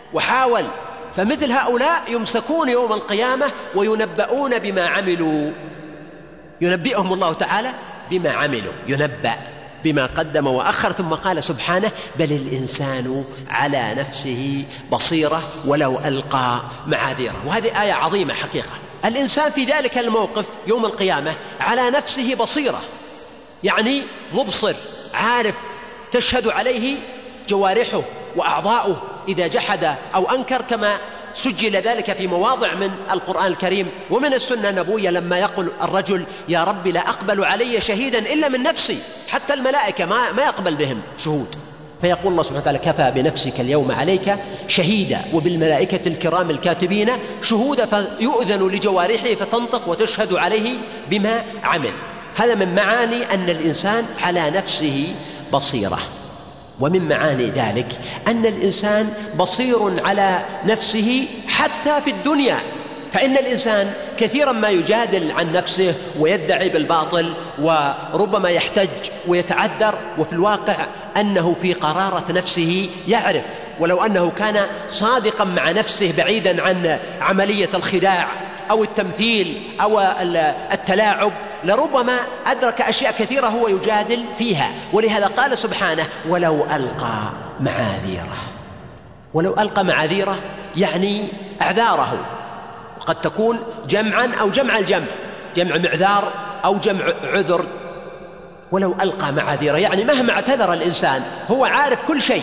وحاول. فمثل هؤلاء يمسكون يوم القيامة وينبؤون بما عملوا، ينبئهم الله تعالى بما عملوا، ينبأ بما قدم وأخر. ثم قال سبحانه: بل الإنسان على نفسه بصيرة ولو ألقى معاذيره. وهذه آية عظيمة حقيقة. الإنسان في ذلك الموقف يوم القيامة على نفسه بصيرة، يعني مبصر، عارف، تشهد عليه جوارحه وأعضاؤه إذا جحد أو أنكر، كما سجل ذلك في مواضع من القرآن الكريم ومن السنة النبوية، لما يقول الرجل: يا رب لا أقبل علي شهيدا إلا من نفسي. حتى الملائكة ما, ما يقبل بهم شهود، فيقول الله سبحانه وتعالى: كفى بنفسك اليوم عليك شهيدا وبالملائكة الكرام الكاتبين شهودا، فيؤذن لجوارحه فتنطق وتشهد عليه بما عمل. هذا من معاني أن الإنسان على نفسه بصيرة. ومن معاني ذلك أن الإنسان بصير على نفسه حتى في الدنيا، فإن الإنسان كثيرا ما يجادل عن نفسه ويدعي بالباطل وربما يحتج ويتعذر، وفي الواقع أنه في قرارة نفسه يعرف، ولو أنه كان صادقا مع نفسه بعيدا عن عملية الخداع أو التمثيل أو التلاعب، لربما أدرك أشياء كثيرة هو يجادل فيها. ولهذا قال سبحانه: ولو ألقى معاذيره. ولو ألقى معاذيره يعني أعذاره، وقد تكون جمعا أو جمع الجمع، جمع معذار أو جمع عذر. ولو ألقى معاذيره يعني مهما اعتذر الإنسان هو عارف كل شيء.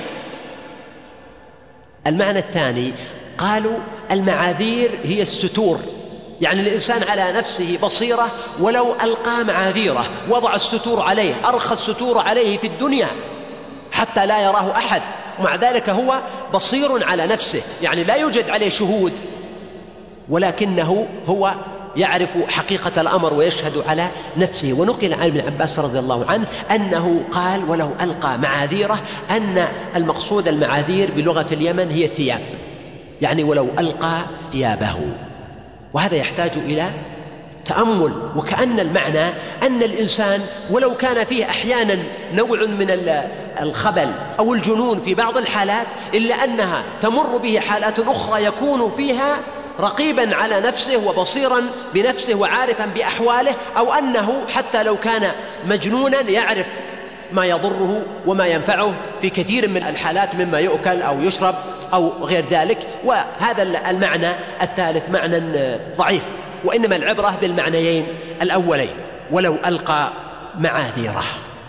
المعنى الثاني قالوا: المعاذير هي الستور، يعني الإنسان على نفسه بصيرة ولو ألقى معاذيره، وضع الستور عليه، أرخى الستور عليه في الدنيا حتى لا يراه أحد، ومع ذلك هو بصير على نفسه، يعني لا يوجد عليه شهود، ولكنه هو يعرف حقيقة الأمر ويشهد على نفسه. ونقل عن ابن عباس رضي الله عنه أنه قال: ولو ألقى معاذيره، أن المقصود المعاذير بلغة اليمن هي الثياب، يعني ولو ألقى ثيابه. وهذا يحتاج إلى تأمل، وكأن المعنى أن الإنسان ولو كان فيه أحيانا نوع من الخبل أو الجنون في بعض الحالات، إلا أنها تمر به حالات أخرى يكون فيها رقيبا على نفسه وبصيرا بنفسه وعارفا بأحواله، أو أنه حتى لو كان مجنونا يعرف ما يضره وما ينفعه في كثير من الحالات مما يؤكل أو يشرب أو غير ذلك. وهذا المعنى الثالث معنى ضعيف، وإنما العبرة بالمعنيين الأولين: ولو ألقى معاذيره.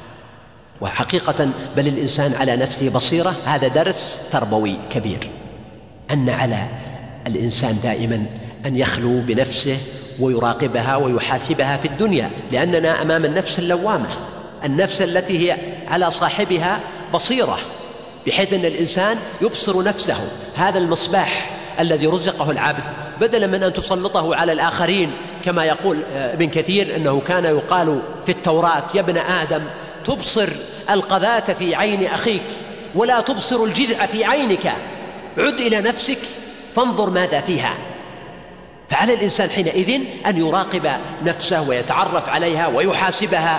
وحقيقة بل الإنسان على نفسه بصيرة، هذا درس تربوي كبير، أن على الإنسان دائما أن يخلو بنفسه ويراقبها ويحاسبها في الدنيا، لأننا أمام النفس اللوامة، النفس التي هي على صاحبها بصيرة، بحيث أن الإنسان يبصر نفسه. هذا المصباح الذي رزقه العبد، بدلا من أن تسلطه على الآخرين كما يقول ابن كثير أنه كان يقال في التوراة: يا ابن آدم تبصر القذاة في عين أخيك ولا تبصر الجذع في عينك، عد إلى نفسك فانظر ماذا فيها. فعلى الإنسان حينئذ أن يراقب نفسه ويتعرف عليها ويحاسبها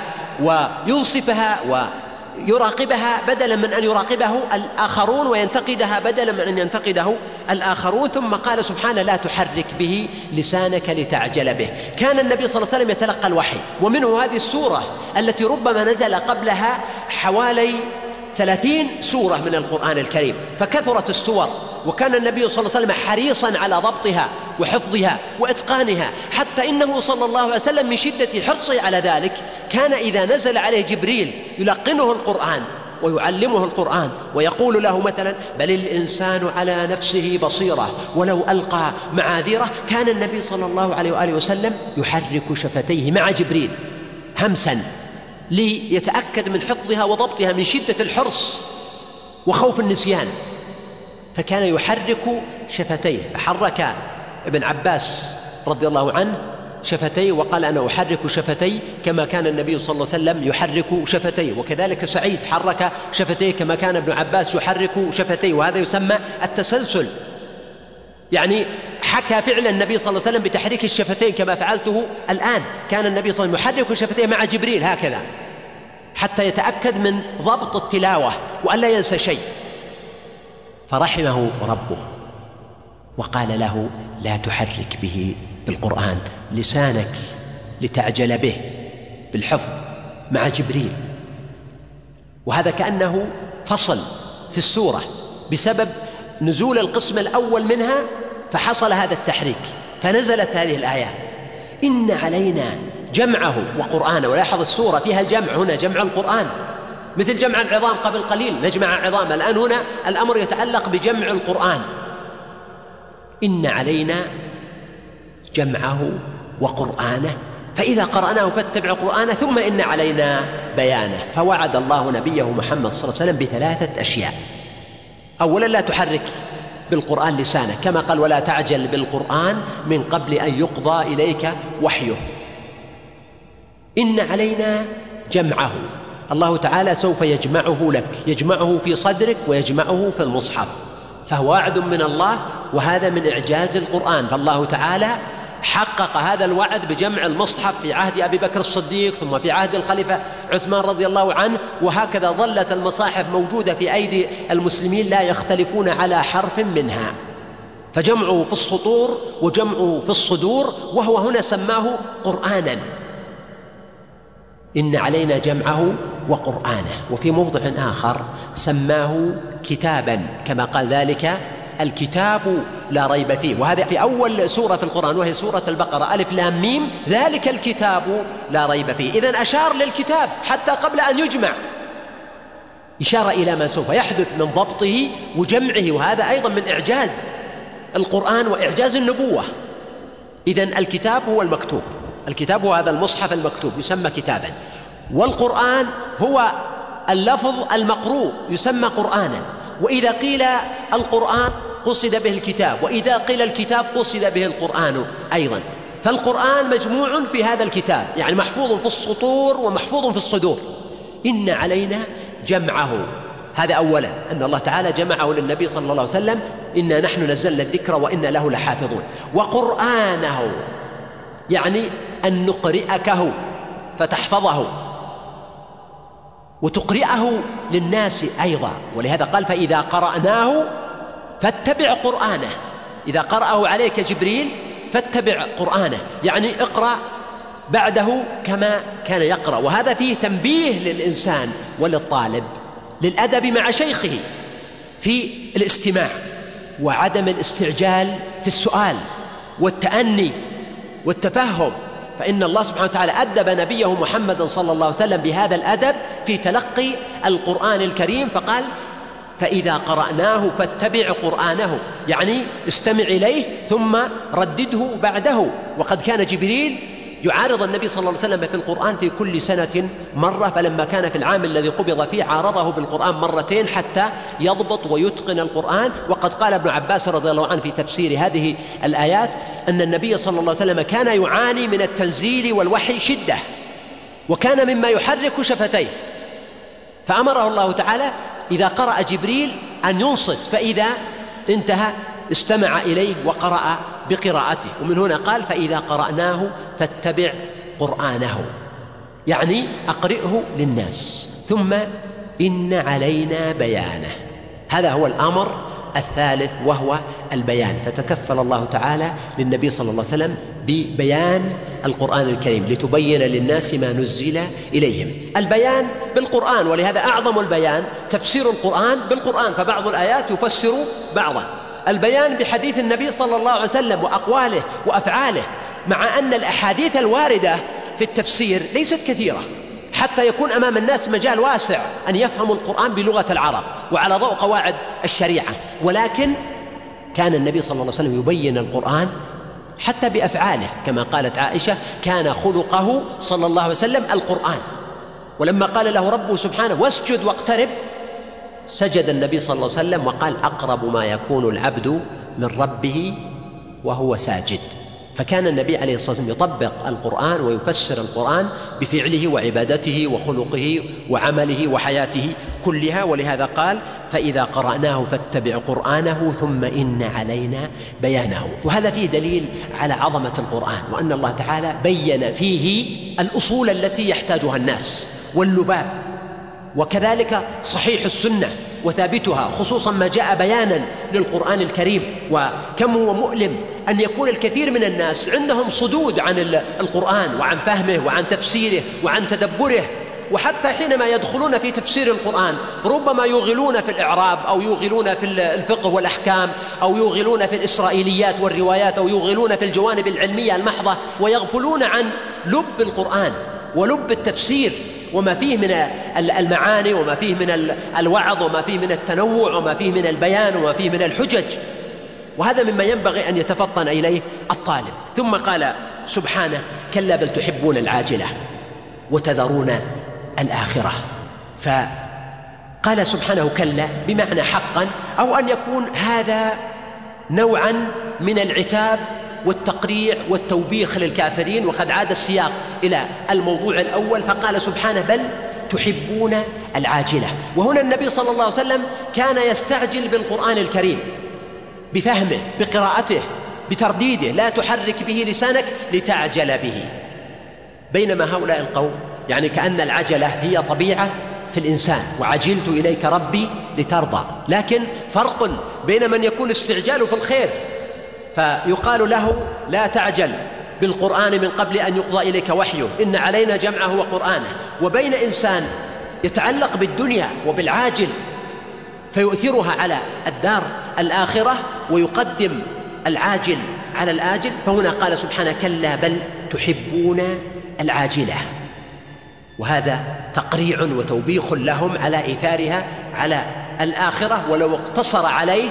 وينصفها ويراقبها، بدلا من أن يراقبه الآخرون، وينتقدها بدلا من أن ينتقده الآخرون. ثم قال سبحانه: لا تحرك به لسانك لتعجل به. كان النبي صلى الله عليه وسلم يتلقى الوحي، ومنه هذه السورة التي ربما نزل قبلها حوالي ثلاثين سورة من القرآن الكريم، فكثرت السور، وكان النبي صلى الله عليه وسلم حريصا على ضبطها وحفظها وإتقانها، حتى إنه صلى الله عليه وسلم من شدة حرصه على ذلك كان إذا نزل عليه جبريل يلقنه القرآن ويعلمه القرآن ويقول له مثلا: بل الإنسان على نفسه بصيرة ولو ألقى معاذيره، كان النبي صلى الله عليه وآله وسلم يحرك شفتيه مع جبريل همسا ليتأكد من حفظها وضبطها من شدة الحرص وخوف النسيان، فكان يحرك شفتيه. فحرك ابن عباس رضي الله عنه شفتيه وقال: أنا أحرك شفتي كما كان النبي صلى الله عليه وسلم يحرك شفتيه. وكذلك سعيد حرك شفتيه كما كان ابن عباس يحرك شفتيه، وهذا يسمى التسلسل، يعني حكى فعل النبي صلى الله عليه وسلم بتحريك الشفتين كما فعلته الآن. كان النبي صلى الله عليه وسلم يحرك شفتيه مع جبريل هكذا حتى يتأكد من ضبط التلاوة وأن لا ينسى شيء. فرحمه ربه وقال له لا تحرك به القرآن لسانك لتعجل به بالحفظ مع جبريل. وهذا كأنه فصل في السورة بسبب نزول القسم الأول منها، فحصل هذا التحريك فنزلت هذه الآيات. إن علينا جمعه وقرآنه. ولاحظ السورة فيها الجمع، هنا جمع القرآن مثل جمع العظام قبل قليل نجمع عظام، الآن هنا الأمر يتعلق بجمع القرآن. إن علينا جمعه وقرآنه فإذا قرأناه فاتبع قرآنه ثم إن علينا بيانه. فوعد الله نبيه محمد صلى الله عليه وسلم بثلاثة أشياء. أولا لا تحرك بالقرآن لسانك كما قال ولا تعجل بالقرآن من قبل أن يقضى إليك وحيه. إن علينا جمعه، الله تعالى سوف يجمعه لك، يجمعه في صدرك ويجمعه في المصحف، فهو وعد من الله، وهذا من إعجاز القرآن. فالله تعالى حقق هذا الوعد بجمع المصحف في عهد أبي بكر الصديق، ثم في عهد الخليفة عثمان رضي الله عنه، وهكذا ظلت المصاحف موجودة في أيدي المسلمين لا يختلفون على حرف منها. فجمعه في السطور وجمعه في الصدور، وهو هنا سماه قرآنا. إن علينا جمعه وقرآنه. وفي موضع آخر سماه كتابا كما قال ذلك الكتاب لا ريب فيه، وهذا في أول سورة في القرآن وهي سورة البقرة ألف لام ميم ذلك الكتاب لا ريب فيه. إذن أشار للكتاب حتى قبل أن يجمع، إشارة إلى ما سوف يحدث من ضبطه وجمعه، وهذا أيضا من إعجاز القرآن وإعجاز النبوة. إذن الكتاب هو المكتوب، الكتاب هو هذا المصحف المكتوب يسمى كتابا، والقرآن هو اللفظ المقروء يسمى قرآنا. وإذا قيل القرآن قصد به الكتاب، وإذا قيل الكتاب قصد به القرآن أيضا. فالقرآن مجموع في هذا الكتاب، يعني محفوظ في السطور ومحفوظ في الصدور. إن علينا جمعه، هذا أولا أن الله تعالى جمعه للنبي صلى الله عليه وسلم، إنا نحن نزلنا الذكر وإنا له لحافظون. وقرآنه يعني أن نقرئكه فتحفظه وتقرئه للناس أيضا، ولهذا قال فإذا قرأناه فاتبع قرآنه. إذا قرأه عليك جبريل فاتبع قرآنه، يعني اقرأ بعده كما كان يقرأ. وهذا فيه تنبيه للإنسان وللطالب للأدب مع شيخه في الاستماع، وعدم الاستعجال في السؤال والتأني والتفهم. فإن الله سبحانه وتعالى أدب نبيه محمد صلى الله عليه وسلم بهذا الأدب في تلقي القرآن الكريم، فقال فإذا قرأناه فاتبع قرآنه، يعني استمع إليه ثم ردده بعده. وقد كان جبريل يعارض النبي صلى الله عليه وسلم في القرآن في كل سنة مرة، فلما كان في العام الذي قبض فيه عارضه بالقرآن مرتين حتى يضبط ويتقن القرآن. وقد قال ابن عباس رضي الله عنه في تفسير هذه الآيات أن النبي صلى الله عليه وسلم كان يعاني من التنزيل والوحي شدة، وكان مما يحرك شفتيه، فأمره الله تعالى إذا قرأ جبريل أن ينصت، فإذا انتهى استمع إليه وقرأ بقراءته. ومن هنا قال فإذا قرأناه فاتبع قرآنه، يعني أقرئه للناس، ثم إن علينا بيانه. هذا هو الأمر الثالث وهو البيان. فتكفل الله تعالى للنبي صلى الله عليه وسلم ببيان القرآن الكريم لتبين للناس ما نزل إليهم. البيان بالقرآن، ولهذا أعظم البيان تفسير القرآن بالقرآن، فبعض الآيات يفسر بعضا. البيان بحديث النبي صلى الله عليه وسلم وأقواله وأفعاله، مع أن الأحاديث الواردة في التفسير ليست كثيرة حتى يكون أمام الناس مجال واسع أن يفهموا القرآن بلغة العرب وعلى ضوء قواعد الشريعة. ولكن كان النبي صلى الله عليه وسلم يبين القرآن حتى بأفعاله، كما قالت عائشة كان خلقه صلى الله عليه وسلم القرآن. ولما قال له ربه سبحانه واسجد واقترب، سجد النبي صلى الله عليه وسلم وقال أقرب ما يكون العبد من ربه وهو ساجد. فكان النبي عليه الصلاة والسلام يطبق القرآن ويفسر القرآن بفعله وعبادته وخلقه وعمله وحياته كلها. ولهذا قال فإذا قرأناه فاتبع قرآنه ثم إن علينا بيانه. وهذا فيه دليل على عظمة القرآن، وأن الله تعالى بين فيه الأصول التي يحتاجها الناس واللباب، وكذلك صحيح السنة وثابتها، خصوصا ما جاء بيانا للقرآن الكريم. وكم هو مؤلم أن يكون الكثير من الناس عندهم صدود عن القرآن وعن فهمه وعن تفسيره وعن تدبره، وحتى حينما يدخلون في تفسير القرآن ربما يغلون في الإعراب أو يغلون في الفقه والأحكام أو يغلون في الإسرائيليات والروايات أو يغلون في الجوانب العلمية المحضة، ويغفلون عن لب القرآن ولب التفسير وما فيه من المعاني وما فيه من الوعظ وما فيه من التنوع وما فيه من البيان وما فيه من الحجج. وهذا مما ينبغي أن يتفطن إليه الطالب. ثم قال سبحانه: كلا بل تحبون العاجلة وتذرون الآخرة. فقال سبحانه كلا بمعنى حقا، أو أن يكون هذا نوعا من العتاب والتقريع والتوبيخ للكافرين، وقد عاد السياق إلى الموضوع الأول فقال سبحانه: بل تحبون العاجلة. وهنا النبي صلى الله عليه وسلم كان يستعجل بالقرآن الكريم، بفهمه، بقراءته، بترديده، لا تحرك به لسانك لتعجل به. بينما هؤلاء القوم يعني كأن العجلة هي طبيعة في الإنسان، وعجلت إليك ربي لترضى. لكن فرق بين من يكون استعجال في الخير فيقال له لا تعجل بالقرآن من قبل أن يقضى إليك وحيه إن علينا جمعه وقرآنه، وبين إنسان يتعلق بالدنيا وبالعاجل فيؤثرها على الدار الآخرة ويقدم العاجل على الآجل. فهنا قال سبحانه: كلا بل تحبون العاجلة. وهذا تقريع وتوبيخ لهم على إيثارها على الآخرة، ولو اقتصر عليه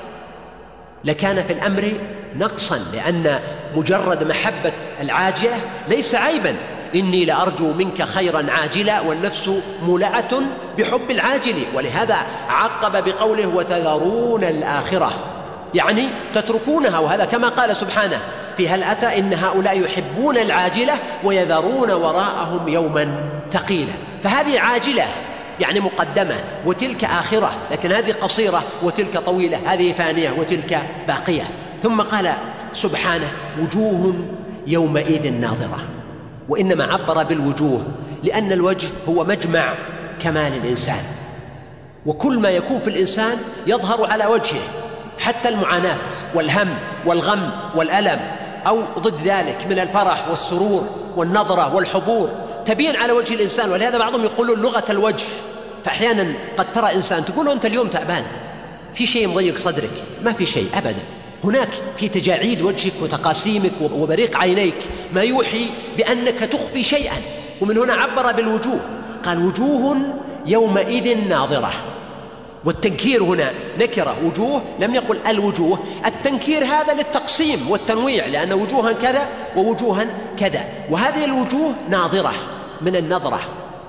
لكان في الأمر نقصا، لأن مجرد محبة العاجلة ليس عيبا. إني لأرجو منك خيرا عاجلا والنفس مولعة بحب العاجل. ولهذا عقب بقوله: وتذرون الآخرة، يعني تتركونها. وهذا كما قال سبحانه في هل أتى: إن هؤلاء يحبون العاجلة ويذرون وراءهم يوما ثقيلا. فهذه عاجلة يعني مقدمة، وتلك آخرة، لكن هذه قصيرة وتلك طويلة، هذه فانية وتلك باقية. ثم قال سبحانه: وجوه يومئذ ناظرة. وإنما عبر بالوجوه لأن الوجه هو مجمع كمال الإنسان، وكل ما يكون في الإنسان يظهر على وجهه، حتى المعاناة والهم والغم والألم أو ضد ذلك من الفرح والسرور والنظرة والحبور تبين على وجه الإنسان. ولهذا بعضهم يقولون لغة الوجه. فأحيانا قد ترى إنسان تقول له: أنت اليوم تعبان، في شيء مضيق صدرك؟ ما في شيء أبدا. هناك في تجاعيد وجهك وتقاسيمك وبريق عينيك ما يوحي بأنك تخفي شيئا. ومن هنا عبر بالوجوه، قال: وجوه يومئذ ناظرة. والتنكير هنا نكرة، وجوه، لم يقل الوجوه. التنكير هذا للتقسيم والتنويع، لأن وجوها كذا ووجوها كذا. وهذه الوجوه ناظرة من النظرة،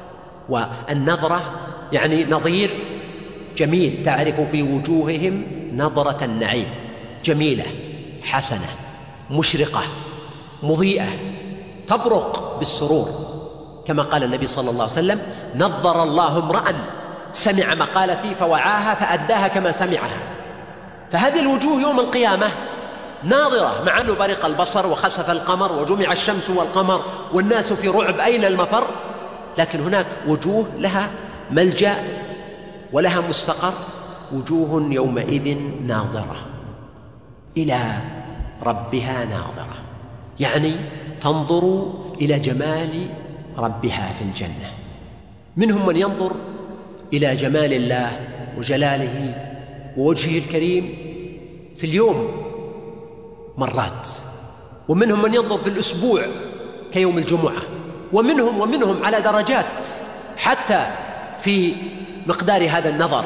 والنظرة يعني نظير جميل، تعرف في وجوههم نظرة النعيم، جميلة حسنة مشرقة مضيئة تبرق بالسرور، كما قال النبي صلى الله عليه وسلم: نظر الله امرأ سمع مقالتي فوعاها فأداها كما سمعها. فهذه الوجوه يوم القيامة ناظرة، مع أنه برق البصر وخسف القمر وجمع الشمس والقمر والناس في رعب أين المفر، لكن هناك وجوه لها ملجأ ولها مستقر. وجوه يومئذ ناظرة إلى ربها ناظرة، يعني تنظر إلى جمال ربها في الجنة. منهم من ينظر إلى جمال الله وجلاله ووجهه الكريم في اليوم مرات، ومنهم من ينظر في الأسبوع كيوم الجمعة، ومنهم ومنهم على درجات حتى في مقدار هذا النظر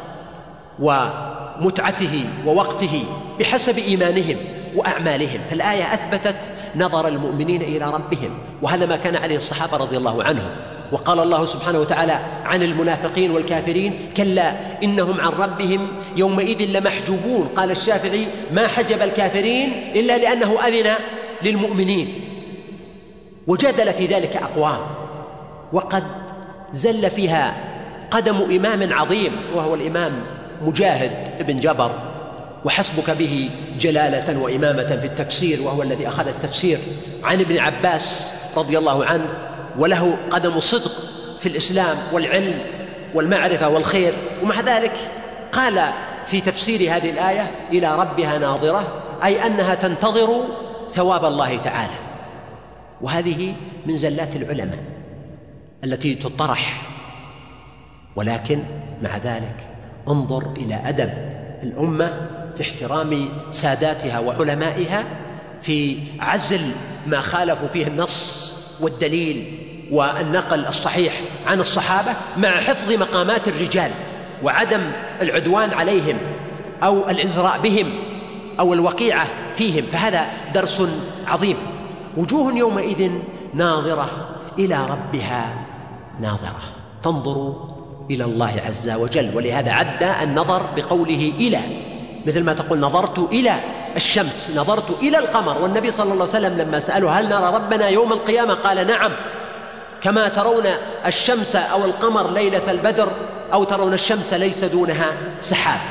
ومتعته ووقته بحسب إيمانهم وأعمالهم. فالآية أثبتت نظر المؤمنين إلى ربهم، وهذا ما كان عليه الصحابة رضي الله عنهم. وقال الله سبحانه وتعالى عن المنافقين والكافرين: كلا إنهم عن ربهم يومئذ لمحجوبون. قال الشافعي: ما حجب الكافرين إلا لأنه أذن للمؤمنين. وجادل في ذلك أقوام، وقد زل فيها قدم إمام عظيم وهو الإمام مجاهد بن جبر، وحسبك به جلالة وإمامة في التفسير، وهو الذي أخذ التفسير عن ابن عباس رضي الله عنه، وله قدم صدق في الإسلام والعلم والمعرفة والخير. ومع ذلك قال في تفسير هذه الآية إلى ربها ناظرة، أي أنها تنتظر ثواب الله تعالى. وهذه من زلات العلماء التي تطرح، ولكن مع ذلك انظر إلى أدب الأمة في احترام ساداتها وعلمائها، في عزل ما خالفوا فيه النص والدليل والنقل الصحيح عن الصحابة، مع حفظ مقامات الرجال وعدم العدوان عليهم أو الإزراء بهم أو الوقيعة فيهم. فهذا درس عظيم. وجوه يومئذ ناظرة إلى ربها ناظرة، تنظر إلى الله عز وجل. ولهذا عد النظر بقوله إلى، مثل ما تقول نظرت إلى الشمس، نظرت إلى القمر. والنبي صلى الله عليه وسلم لما سأله هل نرى ربنا يوم القيامة قال نعم، كما ترون الشمس أو القمر ليلة البدر، أو ترون الشمس ليس دونها سحاب.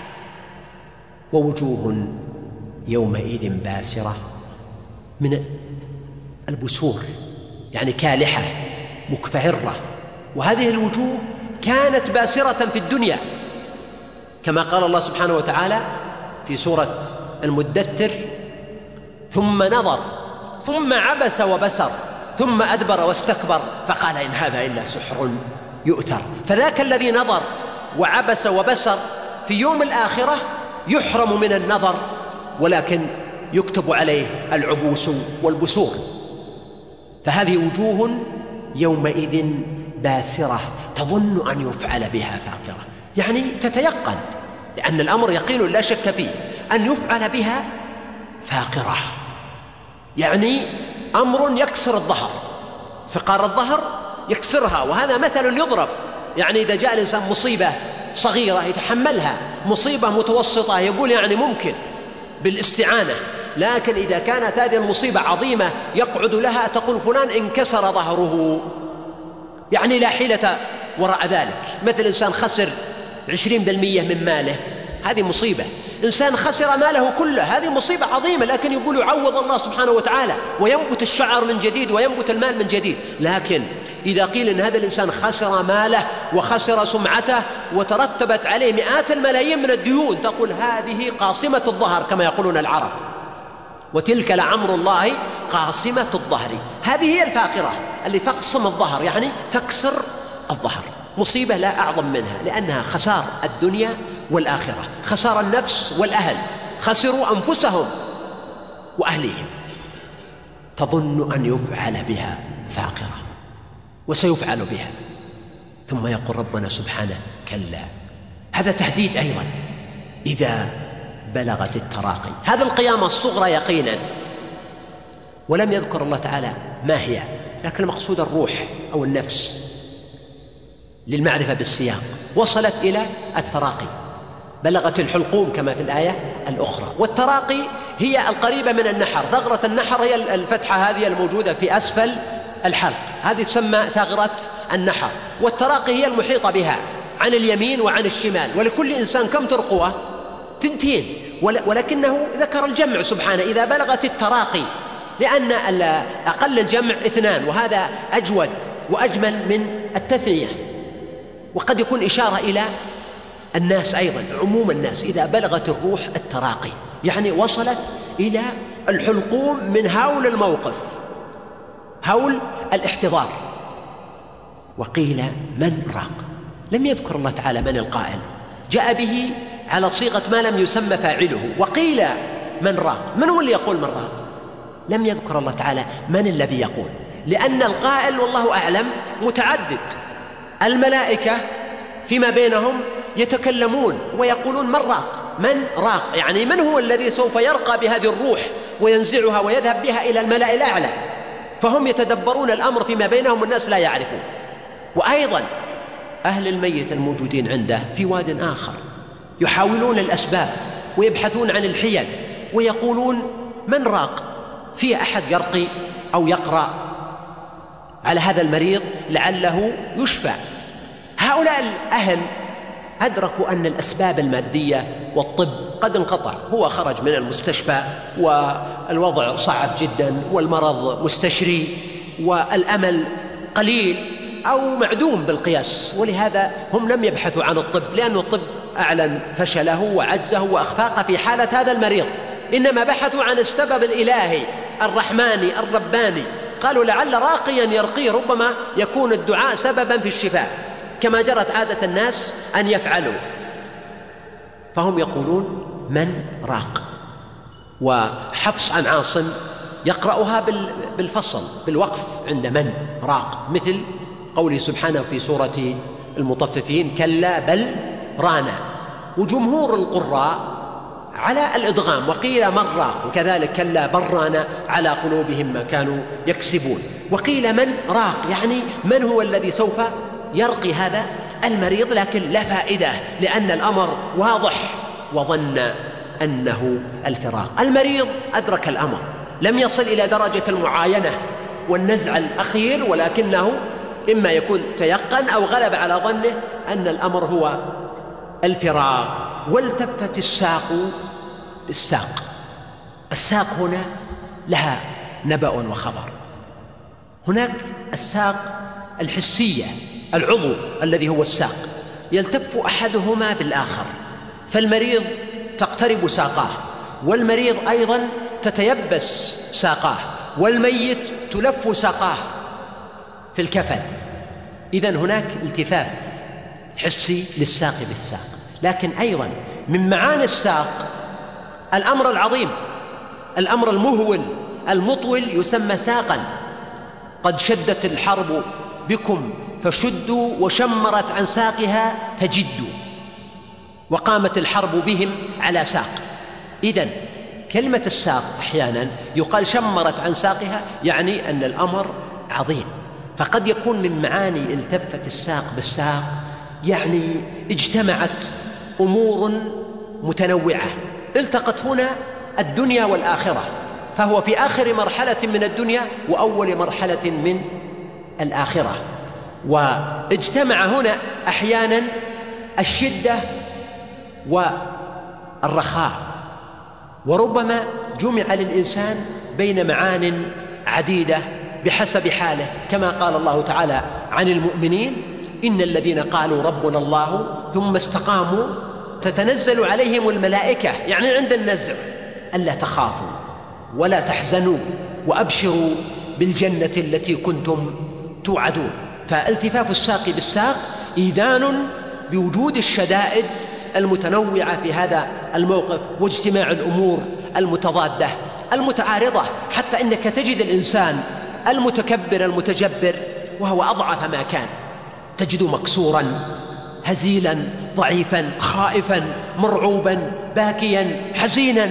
ووجوه يومئذ باسرة من البسور، يعني كالحة مكفهرة. وهذه الوجوه كانت باسرة في الدنيا، كما قال الله سبحانه وتعالى في سورة المدثر: ثم نظر ثم عبس وبسر ثم أدبر واستكبر فقال إن هذا إلا سحر يؤثر. فذاك الذي نظر وعبس وبسر في يوم الآخرة يحرم من النظر، ولكن يكتب عليه العبوس والبسور. فهذه وجوه يومئذ باسرة تظن أن يفعل بها فاقرة، يعني تتيقن، لأن الأمر يقين لا شك فيه، أن يفعل بها فاقرة، يعني أمر يكسر الظهر، فقار الظهر يكسرها. وهذا مثل يضرب، يعني إذا جاء الإنسان مصيبة صغيرة يتحملها، مصيبة متوسطة يقول يعني ممكن بالاستعانة، لكن إذا كانت هذه المصيبة عظيمة يقعد لها تقول فلان انكسر ظهره، يعني لا حيلة وراء ذلك. مثل إنسان خسر عشرين بالمئة من ماله، هذه مصيبة. إنسان خسر ماله كله، هذه مصيبة عظيمة، لكن يقول يعوض الله سبحانه وتعالى وينبت الشعر من جديد وينبت المال من جديد. لكن إذا قيل إن هذا الإنسان خسر ماله وخسر سمعته وترتبت عليه مئات الملايين من الديون، تقول هذه قاصمة الظهر كما يقولون العرب، وتلك لعمر الله قاصمة الظهر. هذه هي الفاقرة اللي تقسم الظهر، يعني تكسر الظهر. مصيبة لا أعظم منها، لأنها خسار الدنيا والآخرة، خسار النفس والأهل، خسروا أنفسهم وأهليهم. تظن أن يفعل بها فاقرة، وسيفعل بها. ثم يقول ربنا سبحانه كلا، هذا تهديد أيضا، إذا بلغت التراقي، هذا القيامة الصغرى يقينا. ولم يذكر الله تعالى ما هي، لكن المقصود الروح أو النفس للمعرفة بالسياق. وصلت إلى التراقي، بلغت الحلقوم كما في الآية الأخرى. والتراقي هي القريبة من النحر، ثغرة النحر هي الفتحة هذه الموجودة في أسفل الحلق، هذه تسمى ثغرة النحر. والتراقي هي المحيطة بها عن اليمين وعن الشمال. ولكل إنسان كم ترقوة؟ تنتين، ولكنه ذكر الجمع سبحانه إذا بلغت التراقي، لأن أقل الجمع اثنان، وهذا أجود وأجمل من التثنية. وقد يكون إشارة إلى الناس أيضا، عموم الناس. إذا بلغت الروح التراقي يعني وصلت إلى الحلقوم من هول الموقف، هول الاحتضار. وقيل من راق، لم يذكر الله تعالى من القائل، جاء به على صيغة ما لم يسمى فاعله. وقيل من راق، من هو اللي يقول من راق؟ لم يذكر الله تعالى من الذي يقول، لأن القائل والله أعلم متعدد. الملائكة فيما بينهم يتكلمون ويقولون من راق، من راق، يعني من هو الذي سوف يرقى بهذه الروح وينزعها ويذهب بها إلى الملأ الأعلى. فهم يتدبرون الأمر فيما بينهم والناس لا يعرفون. وأيضا أهل الميت الموجودين عنده في واد آخر يحاولون الأسباب ويبحثون عن الحيل ويقولون من راق، في أحد يرقي أو يقرأ على هذا المريض لعله يشفى. هؤلاء الأهل أدركوا أن الأسباب المادية والطب قد انقطع، هو خرج من المستشفى والوضع صعب جدا والمرض مستشري والأمل قليل، أو معدوم بالقياس، ولهذا هم لم يبحثوا عن الطب، لأن الطب أعلن فشله وعجزه وأخفاقه في حالة هذا المريض، إنما بحثوا عن السبب الإلهي الرحماني الرباني. قالوا لعل راقيا يرقيه، ربما يكون الدعاء سببا في الشفاء، كما جرت عادة الناس أن يفعلوا. فهم يقولون من راق. وحفص عن عاصم يقرأها بالفصل بالوقف عند من راق، مثل قوله سبحانه في سورة المطففين كلا بل رانا. وجمهور القراء على الإدغام، وقيل من راق، وكذلك كلا بل رانا على قلوبهم ما كانوا يكسبون. وقيل من راق يعني من هو الذي سوف يرقي هذا المريض، لكن لا فائدة لأن الأمر واضح، وظن أنه الفراق. المريض أدرك الأمر، لم يصل إلى درجة المعاينة والنزع الأخير، ولكنه إما يكون تيقن أو غلب على ظنه أن الأمر هو الفراق. والتفت الساق بالساق. الساق هنا لها نبأ وخبر. هناك الساق الحسية، العضو الذي هو الساق يلتف أحدهما بالآخر، فالمريض تقترب ساقاه، والمريض أيضا تتيبس ساقاه، والميت تلف ساقاه في الكفن. إذن هناك التفاف حسي للساق بالساق. لكن أيضا من معاني الساق الأمر العظيم، الأمر المهول المطول يسمى ساقا. قد شدت الحرب بكم فشدوا، وشمرت عن ساقها فجدوا، وقامت الحرب بهم على ساق. إذن كلمة الساق أحيانا يقال شمرت عن ساقها، يعني أن الأمر عظيم. فقد يكون من معاني التفت الساق بالساق يعني اجتمعت أمور متنوعة، التقت هنا الدنيا والآخرة، فهو في آخر مرحلة من الدنيا وأول مرحلة من الآخرة. واجتمع هنا أحيانا الشدة والرخاء، وربما جمع للإنسان بين معان عديدة بحسب حاله، كما قال الله تعالى عن المؤمنين إن الذين قالوا ربنا الله ثم استقاموا تتنزل عليهم الملائكة، يعني عند النزع ألا تخافوا ولا تحزنوا وأبشروا بالجنة التي كنتم توعدون. فالتفاف الساق بالساق إيذان بوجود الشدائد المتنوعة في هذا الموقف، واجتماع الأمور المتضادة المتعارضة، حتى إنك تجد الإنسان المتكبر المتجبر وهو أضعف ما كان، تجد مكسورا هزيلا ضعيفا خائفا مرعوبا باكيا حزينا.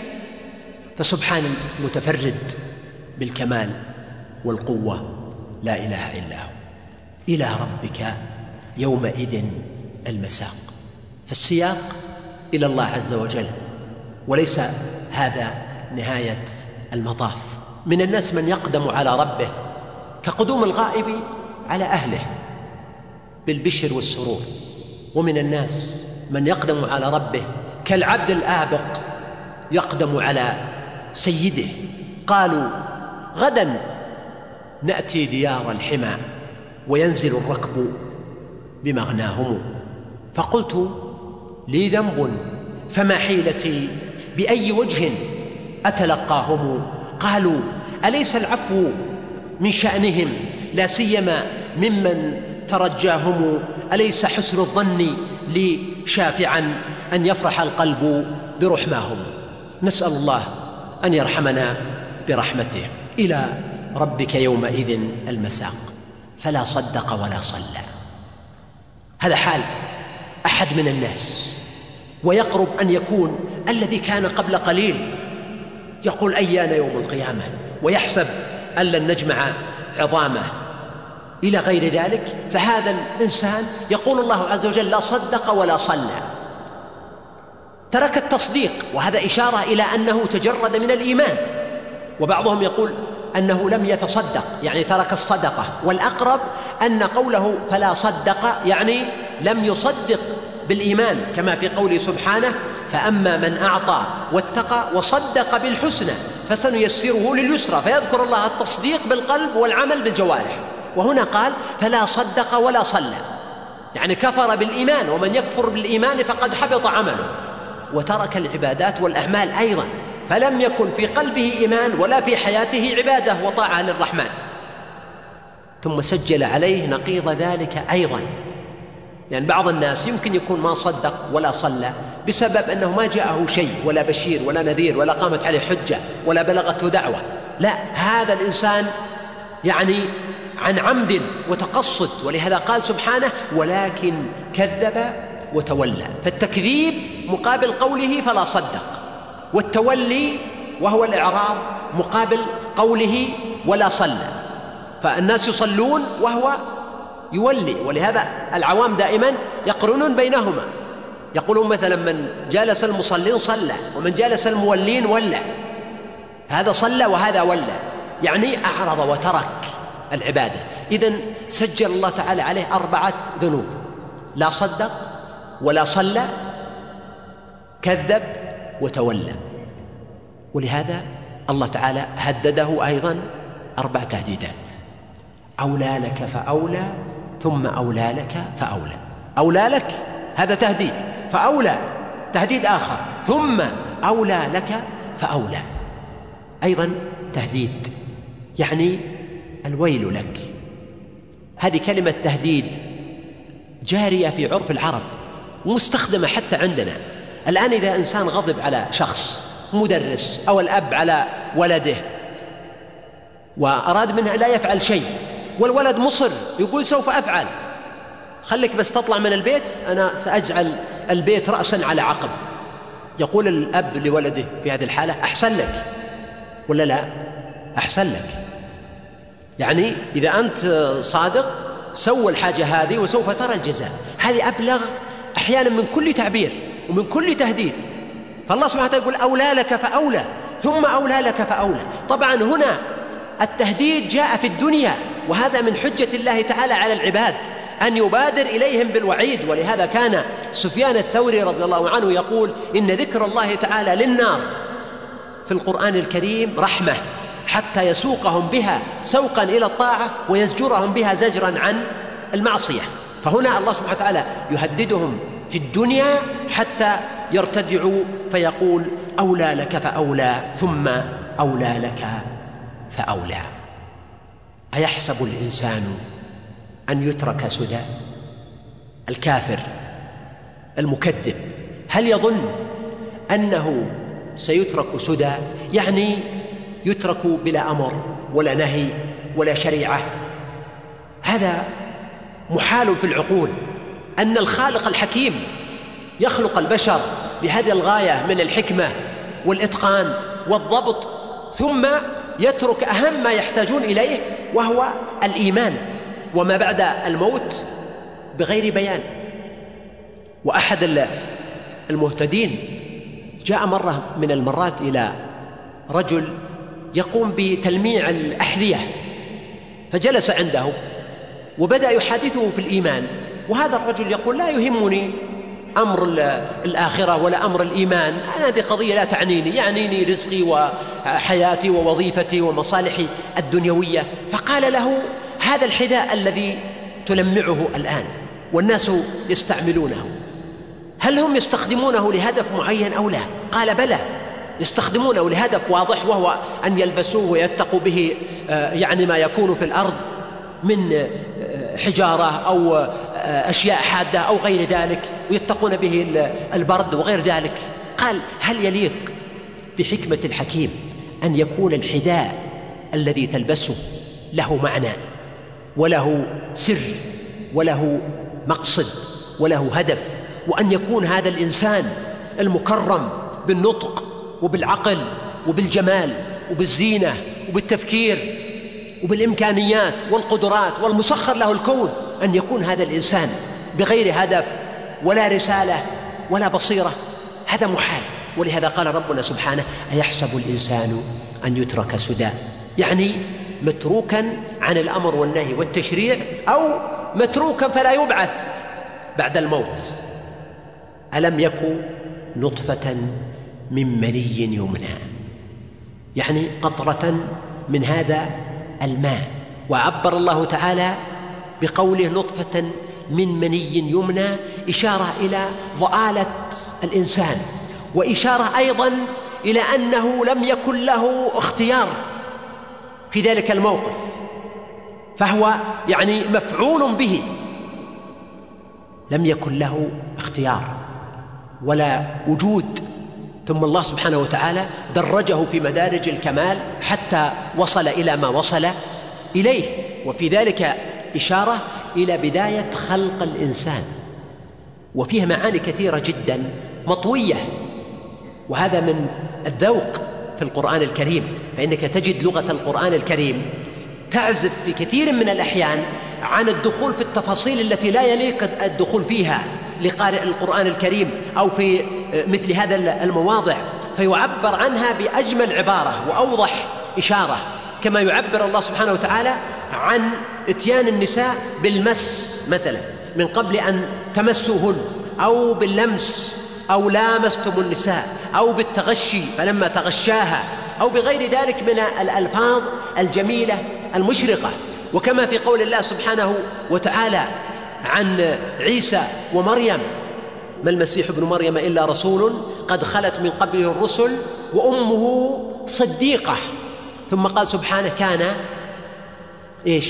فسبحان المتفرد بالكمال والقوة لا إله إلا هو. إلى ربك يومئذ المساق. فالسياق إلى الله عز وجل، وليس هذا نهاية المطاف. من الناس من يقدم على ربه كقدوم الغائب على أهله بالبشر والسرور، ومن الناس من يقدم على ربه كالعبد الآبق يقدم على سيده. قالوا غدا نأتي ديار الحمى وينزل الركب بمغناهم، فقلت لي ذنب فما حيلتي بأي وجه أتلقاهم. قالوا أليس العفو من شأنهم لا سيما ممن ترجاهم، أليس حسن الظن لي شافعا أن يفرح القلب برحماهم. نسأل الله أن يرحمنا برحمته. إلى ربك يومئذ المساق. فلا صدق ولا صلى. هذا حال أحد من الناس، ويقرب أن يكون الذي كان قبل قليل يقول أيان يوم القيامة، ويحسب أن لن نجمع عظامه إلى غير ذلك. فهذا الإنسان يقول الله عز وجل لا صدق ولا صلى، ترك التصديق، وهذا إشارة إلى أنه تجرد من الإيمان. وبعضهم يقول أنه لم يتصدق، يعني ترك الصدقة، والأقرب أن قوله فلا صدق يعني لم يصدق بالإيمان، كما في قوله سبحانه فأما من أعطى واتقى وصدق بالحسنى فسنيسره لليسرى، فيذكر الله التصديق بالقلب والعمل بالجوارح. وهنا قال فلا صدق ولا صلى، يعني كفر بالإيمان، ومن يكفر بالإيمان فقد حبط عمله، وترك العبادات والأعمال أيضا، فلم يكن في قلبه إيمان ولا في حياته عبادة وطاعة للرحمن. ثم سجل عليه نقيض ذلك أيضا، لأن يعني بعض الناس يمكن يكون ما صدق ولا صلى بسبب أنه ما جاءه شيء، ولا بشير ولا نذير ولا قامت عليه حجة ولا بلغته دعوة. لا، هذا الإنسان يعني عن عمد وتقصد، ولهذا قال سبحانه ولكن كذب وتولى. فالتكذيب مقابل قوله فلا صدق، والتولي وهو الإعراض مقابل قوله ولا صلى. فالناس يصلون وهو يولي، ولهذا العوام دائما يقرنون بينهما، يقولون مثلا من جالس المصلين صلى، ومن جالس المولين ولى، هذا صلى وهذا ولى، يعني أعرض وترك العبادة. إذن سجل الله تعالى عليه أربعة ذنوب: لا صدق ولا صلى، كذب وتولى. ولهذا الله تعالى هدده أيضا أربع تهديدات: أولى لك فأولى، ثم أولى لك فأولى. أولى لك هذا تهديد، فأولى تهديد آخر، ثم أولى لك فأولى أيضا تهديد، يعني الويل لك. هذه كلمة تهديد جارية في عرف العرب ومستخدمة حتى عندنا الآن. إذا إنسان غضب على شخص، مدرس أو الأب على ولده، وأراد منه لا يفعل شيء، والولد مصر يقول سوف أفعل، خليك بس تطلع من البيت أنا سأجعل البيت رأسا على عقب، يقول الأب لولده في هذه الحالة أحسن لك ولا لا؟ أحسن لك، يعني إذا أنت صادق سوى الحاجة هذه وسوف ترى الجزاء. هذه أبلغ أحيانا من كل تعبير ومن كل تهديد. فالله سبحانه وتعالى يقول أولى لك فأولى، ثم أولى لك فأولى. طبعا هنا التهديد جاء في الدنيا، وهذا من حجة الله تعالى على العباد أن يبادر إليهم بالوعيد. ولهذا كان سفيان الثوري رضي الله عنه يقول إن ذكر الله تعالى للنار في القرآن الكريم رحمة، حتى يسوقهم بها سوقا إلى الطاعة ويزجرهم بها زجرا عن المعصية. فهنا الله سبحانه وتعالى يهددهم في الدنيا حتى يرتدعوا، فيقول أولى لك فأولى، ثم أولى لك فأولى. أيحسب الإنسان أن يترك سدى؟ الكافر المكذب هل يظن أنه سيترك سدى؟ يعني يترك بلا أمر ولا نهي ولا شريعة؟ هذا محال في العقول، أن الخالق الحكيم يخلق البشر بهذه الغاية من الحكمة والإتقان والضبط، ثم يترك أهم ما يحتاجون إليه وهو الإيمان وما بعد الموت بغير بيان. وأحد المهتدين جاء مرة من المرات إلى رجل يقوم بتلميع الأحذية، فجلس عنده وبدأ يحادثه في الإيمان. وهذا الرجل يقول لا يهمني أمر الآخرة ولا أمر الإيمان، أنا هذه قضية لا تعنيني، يعنيني رزقي وحياتي ووظيفتي ومصالحي الدنيوية. فقال له هذا الحذاء الذي تلمعه الآن والناس يستعملونه، هل هم يستخدمونه لهدف معين أو لا؟ قال بلى، يستخدمونه لهدف واضح، وهو أن يلبسوه ويتقوا به يعني ما يكون في الأرض من حجارة أو أشياء حادة أو غير ذلك، ويتقون به البرد وغير ذلك. قال هل يليق بحكمة الحكيم أن يكون الحذاء الذي تلبسه له معنى وله سر وله مقصد وله هدف، وأن يكون هذا الإنسان المكرم بالنطق وبالعقل وبالجمال وبالزينة وبالتفكير وبالإمكانيات والقدرات والمسخر له الكون، أن يكون هذا الإنسان بغير هدف ولا رسالة ولا بصيرة؟ هذا محال. ولهذا قال ربنا سبحانه أيحسب الإنسان أن يترك سدى، يعني متروكا عن الأمر والنهي والتشريع، أو متروكا فلا يبعث بعد الموت. ألم يكن نطفة من مني يمنى، يعني قطرة من هذا الماء وعبر الله تعالى بقوله نطفة من مني يمنى إشارة إلى ضآلة الإنسان، وإشارة أيضا إلى أنه لم يكن له اختيار في ذلك الموقف، فهو يعني مفعول به، لم يكن له اختيار ولا وجود. ثم الله سبحانه وتعالى درجه في مدارج الكمال حتى وصل إلى ما وصل إليه، وفي ذلك إشارة إلى بداية خلق الإنسان، وفيها معاني كثيرة جدا مطوية، وهذا من الذوق في القرآن الكريم، فإنك تجد لغة القرآن الكريم تعزف في كثير من الأحيان عن الدخول في التفاصيل التي لا يليق الدخول فيها لقارئ القرآن الكريم أو في مثل هذا المواضع، فيعبر عنها بأجمل عبارة وأوضح إشارة، كما يعبر الله سبحانه وتعالى عن إتيان النساء بالمس مثلا من قبل أن تمسوهن، أو باللمس أو لامستم النساء، أو بالتغشي فلما تغشاها، أو بغير ذلك من الألفاظ الجميلة المشرقة. وكما في قول الله سبحانه وتعالى عن عيسى ومريم: ما المسيح ابن مريم إلا رسول قد خلت من قبله الرسل وأمه صديقة، ثم قال سبحانه: كان إيش؟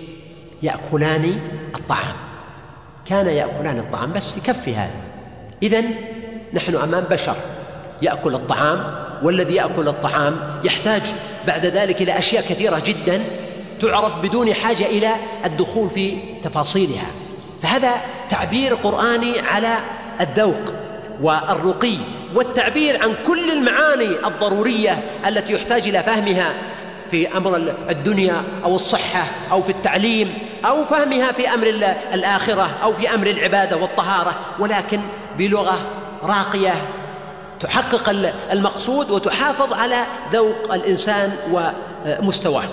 يأكلان الطعام، كان يأكلان الطعام، بس يكفي هذا. إذن نحن أمام بشر يأكل الطعام، والذي يأكل الطعام يحتاج بعد ذلك إلى أشياء كثيرة جدا تعرف بدون حاجة إلى الدخول في تفاصيلها، فهذا تعبير قرآني على الذوق والرقي والتعبير عن كل المعاني الضرورية التي يحتاج إلى فهمها في أمر الدنيا أو الصحة أو في التعليم أو فهمها في أمر الآخرة أو في أمر العبادة والطهارة، ولكن بلغة راقية تحقق المقصود وتحافظ على ذوق الإنسان ومستواه.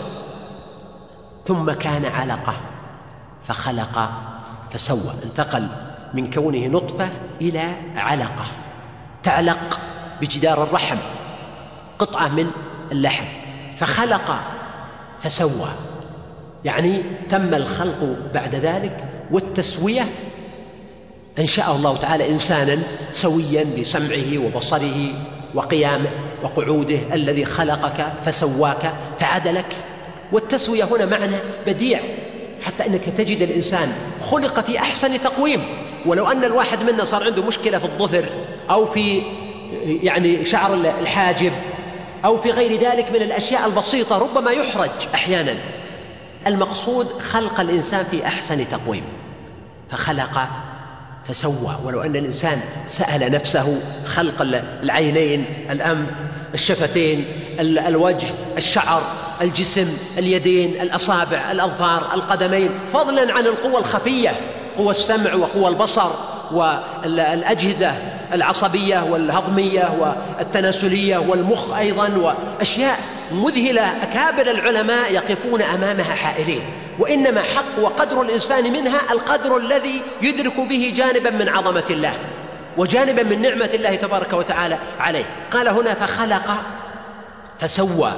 ثم كان علقة فخلق فسوى، انتقل من كونه نطفة إلى علقة تعلق بجدار الرحم، قطعة من اللحم، فخلق فسوى، يعني تم الخلق بعد ذلك والتسوية. أنشأه الله تعالى إنسانا سويا بسمعه وبصره وقيامه وقعوده، الذي خلقك فسواك فعدلك. والتسوية هنا معنى بديع، حتى أنك تجد الإنسان خلق في أحسن تقويم، ولو أن الواحد منا صار عنده مشكلة في الظفر أو في يعني شعر الحاجب أو في غير ذلك من الأشياء البسيطة ربما يحرج أحيانا. المقصود خلق الإنسان في أحسن تقويم، فخلق فسوى. ولو أن الإنسان سأل نفسه خلق العينين، الأنف، الشفتين، الوجه، الشعر، الجسم، اليدين، الأصابع، الأظفار، القدمين، فضلا عن القوى الخفية، قوى السمع وقوى البصر والأجهزة العصبية والهضمية والتناسلية والمخ أيضا، وأشياء مذهلة أكابر العلماء يقفون أمامها حائرين، وإنما حق وقدر الإنسان منها القدر الذي يدرك به جانبا من عظمة الله وجانبا من نعمة الله تبارك وتعالى عليه. قال هنا فخلق فسوى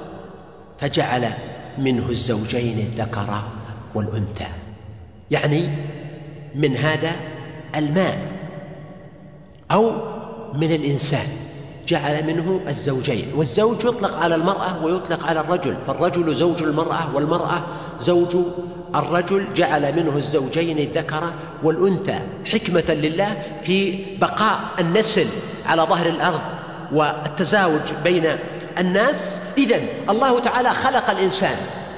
فجعل منه الزوجين الذكر والأنثى، يعني من هذا الماء أو من الإنسان جعل منه الزوجين. والزوج يطلق على المرأة ويطلق على الرجل، فالرجل زوج المرأة والمرأة زوج الرجل، جعل منه الزوجين الذكر والأنثى حكمة لله في بقاء النسل على ظهر الأرض والتزاوج بين الناس. إذن الله تعالى خلق الإنسان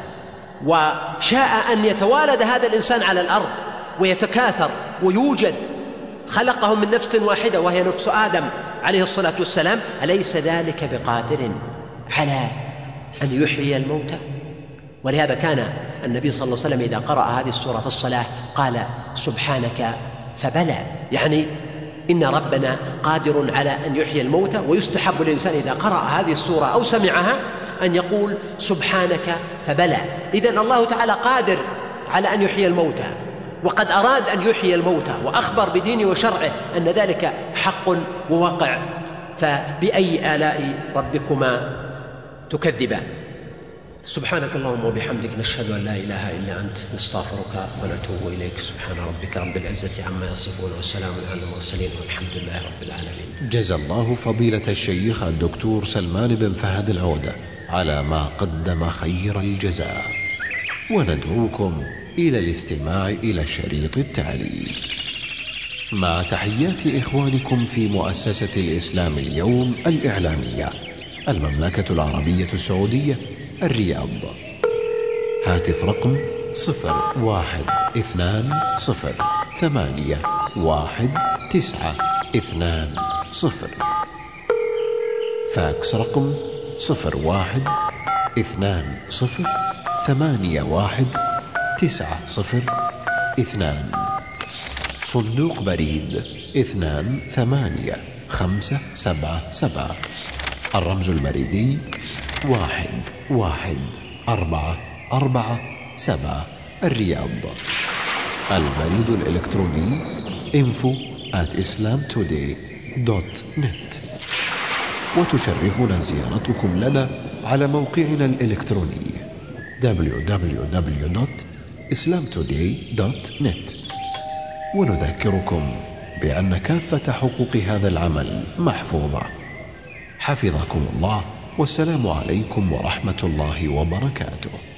وشاء أن يتوالد هذا الإنسان على الأرض ويتكاثر ويوجد، خلقهم من نفس واحدة وهي نفس آدم عليه الصلاة والسلام. أليس ذلك بقادر على أن يحيي الموتى؟ ولهذا كان النبي صلى الله عليه وسلم إذا قرأ هذه السورة في الصلاة قال سبحانك فبلى، يعني إن ربنا قادر على أن يحيي الموتى. ويستحب الإنسان إذا قرأ هذه السورة أو سمعها أن يقول سبحانك فبلى. إذن الله تعالى قادر على أن يحيي الموتى، وقد أراد أن يحيي الموتى وأخبر بدينه وشرعه أن ذلك حق وواقع، فبأي آلاء ربكما تكذبان؟ سبحانك اللهم وبحمدك، نشهد أن لا إله إلا أنت، نستغفرك ونتوب إليك. سبحان ربك رب العزة عما يصفون وسلام على المرسلين والحمد لله رب العالمين. جزا الله فضيلة الشيخ الدكتور سلمان بن فهد العودة على ما قدم خير الجزاء، وندعوكم إلى الاستماع إلى الشريط التالي. مع تحيات إخوانكم في مؤسسة الإسلام اليوم الإعلامية، المملكة العربية السعودية، الرياض. هاتف رقم صفر واحد اثنان صفر ثمانية واحد تسعة اثنان صفر. فاكس رقم صفر واحد اثنان صفر ثمانية واحد تسعة صفر اثنان. صندوق بريد اثنان ثمانية خمسة سبعة سبعة. الرمز البريدي واحد واحد أربعة أربعة سبعة، الرياض. البريد الإلكتروني info at islamtoday دوت نت. وتشرفنا زيارتكم لنا على موقعنا الإلكتروني دبليو دبليو دبليو دوت islamtoday دوت نت. ونذكركم بأن كافة حقوق هذا العمل محفوظة. حفظكم الله، والسلام عليكم ورحمة الله وبركاته.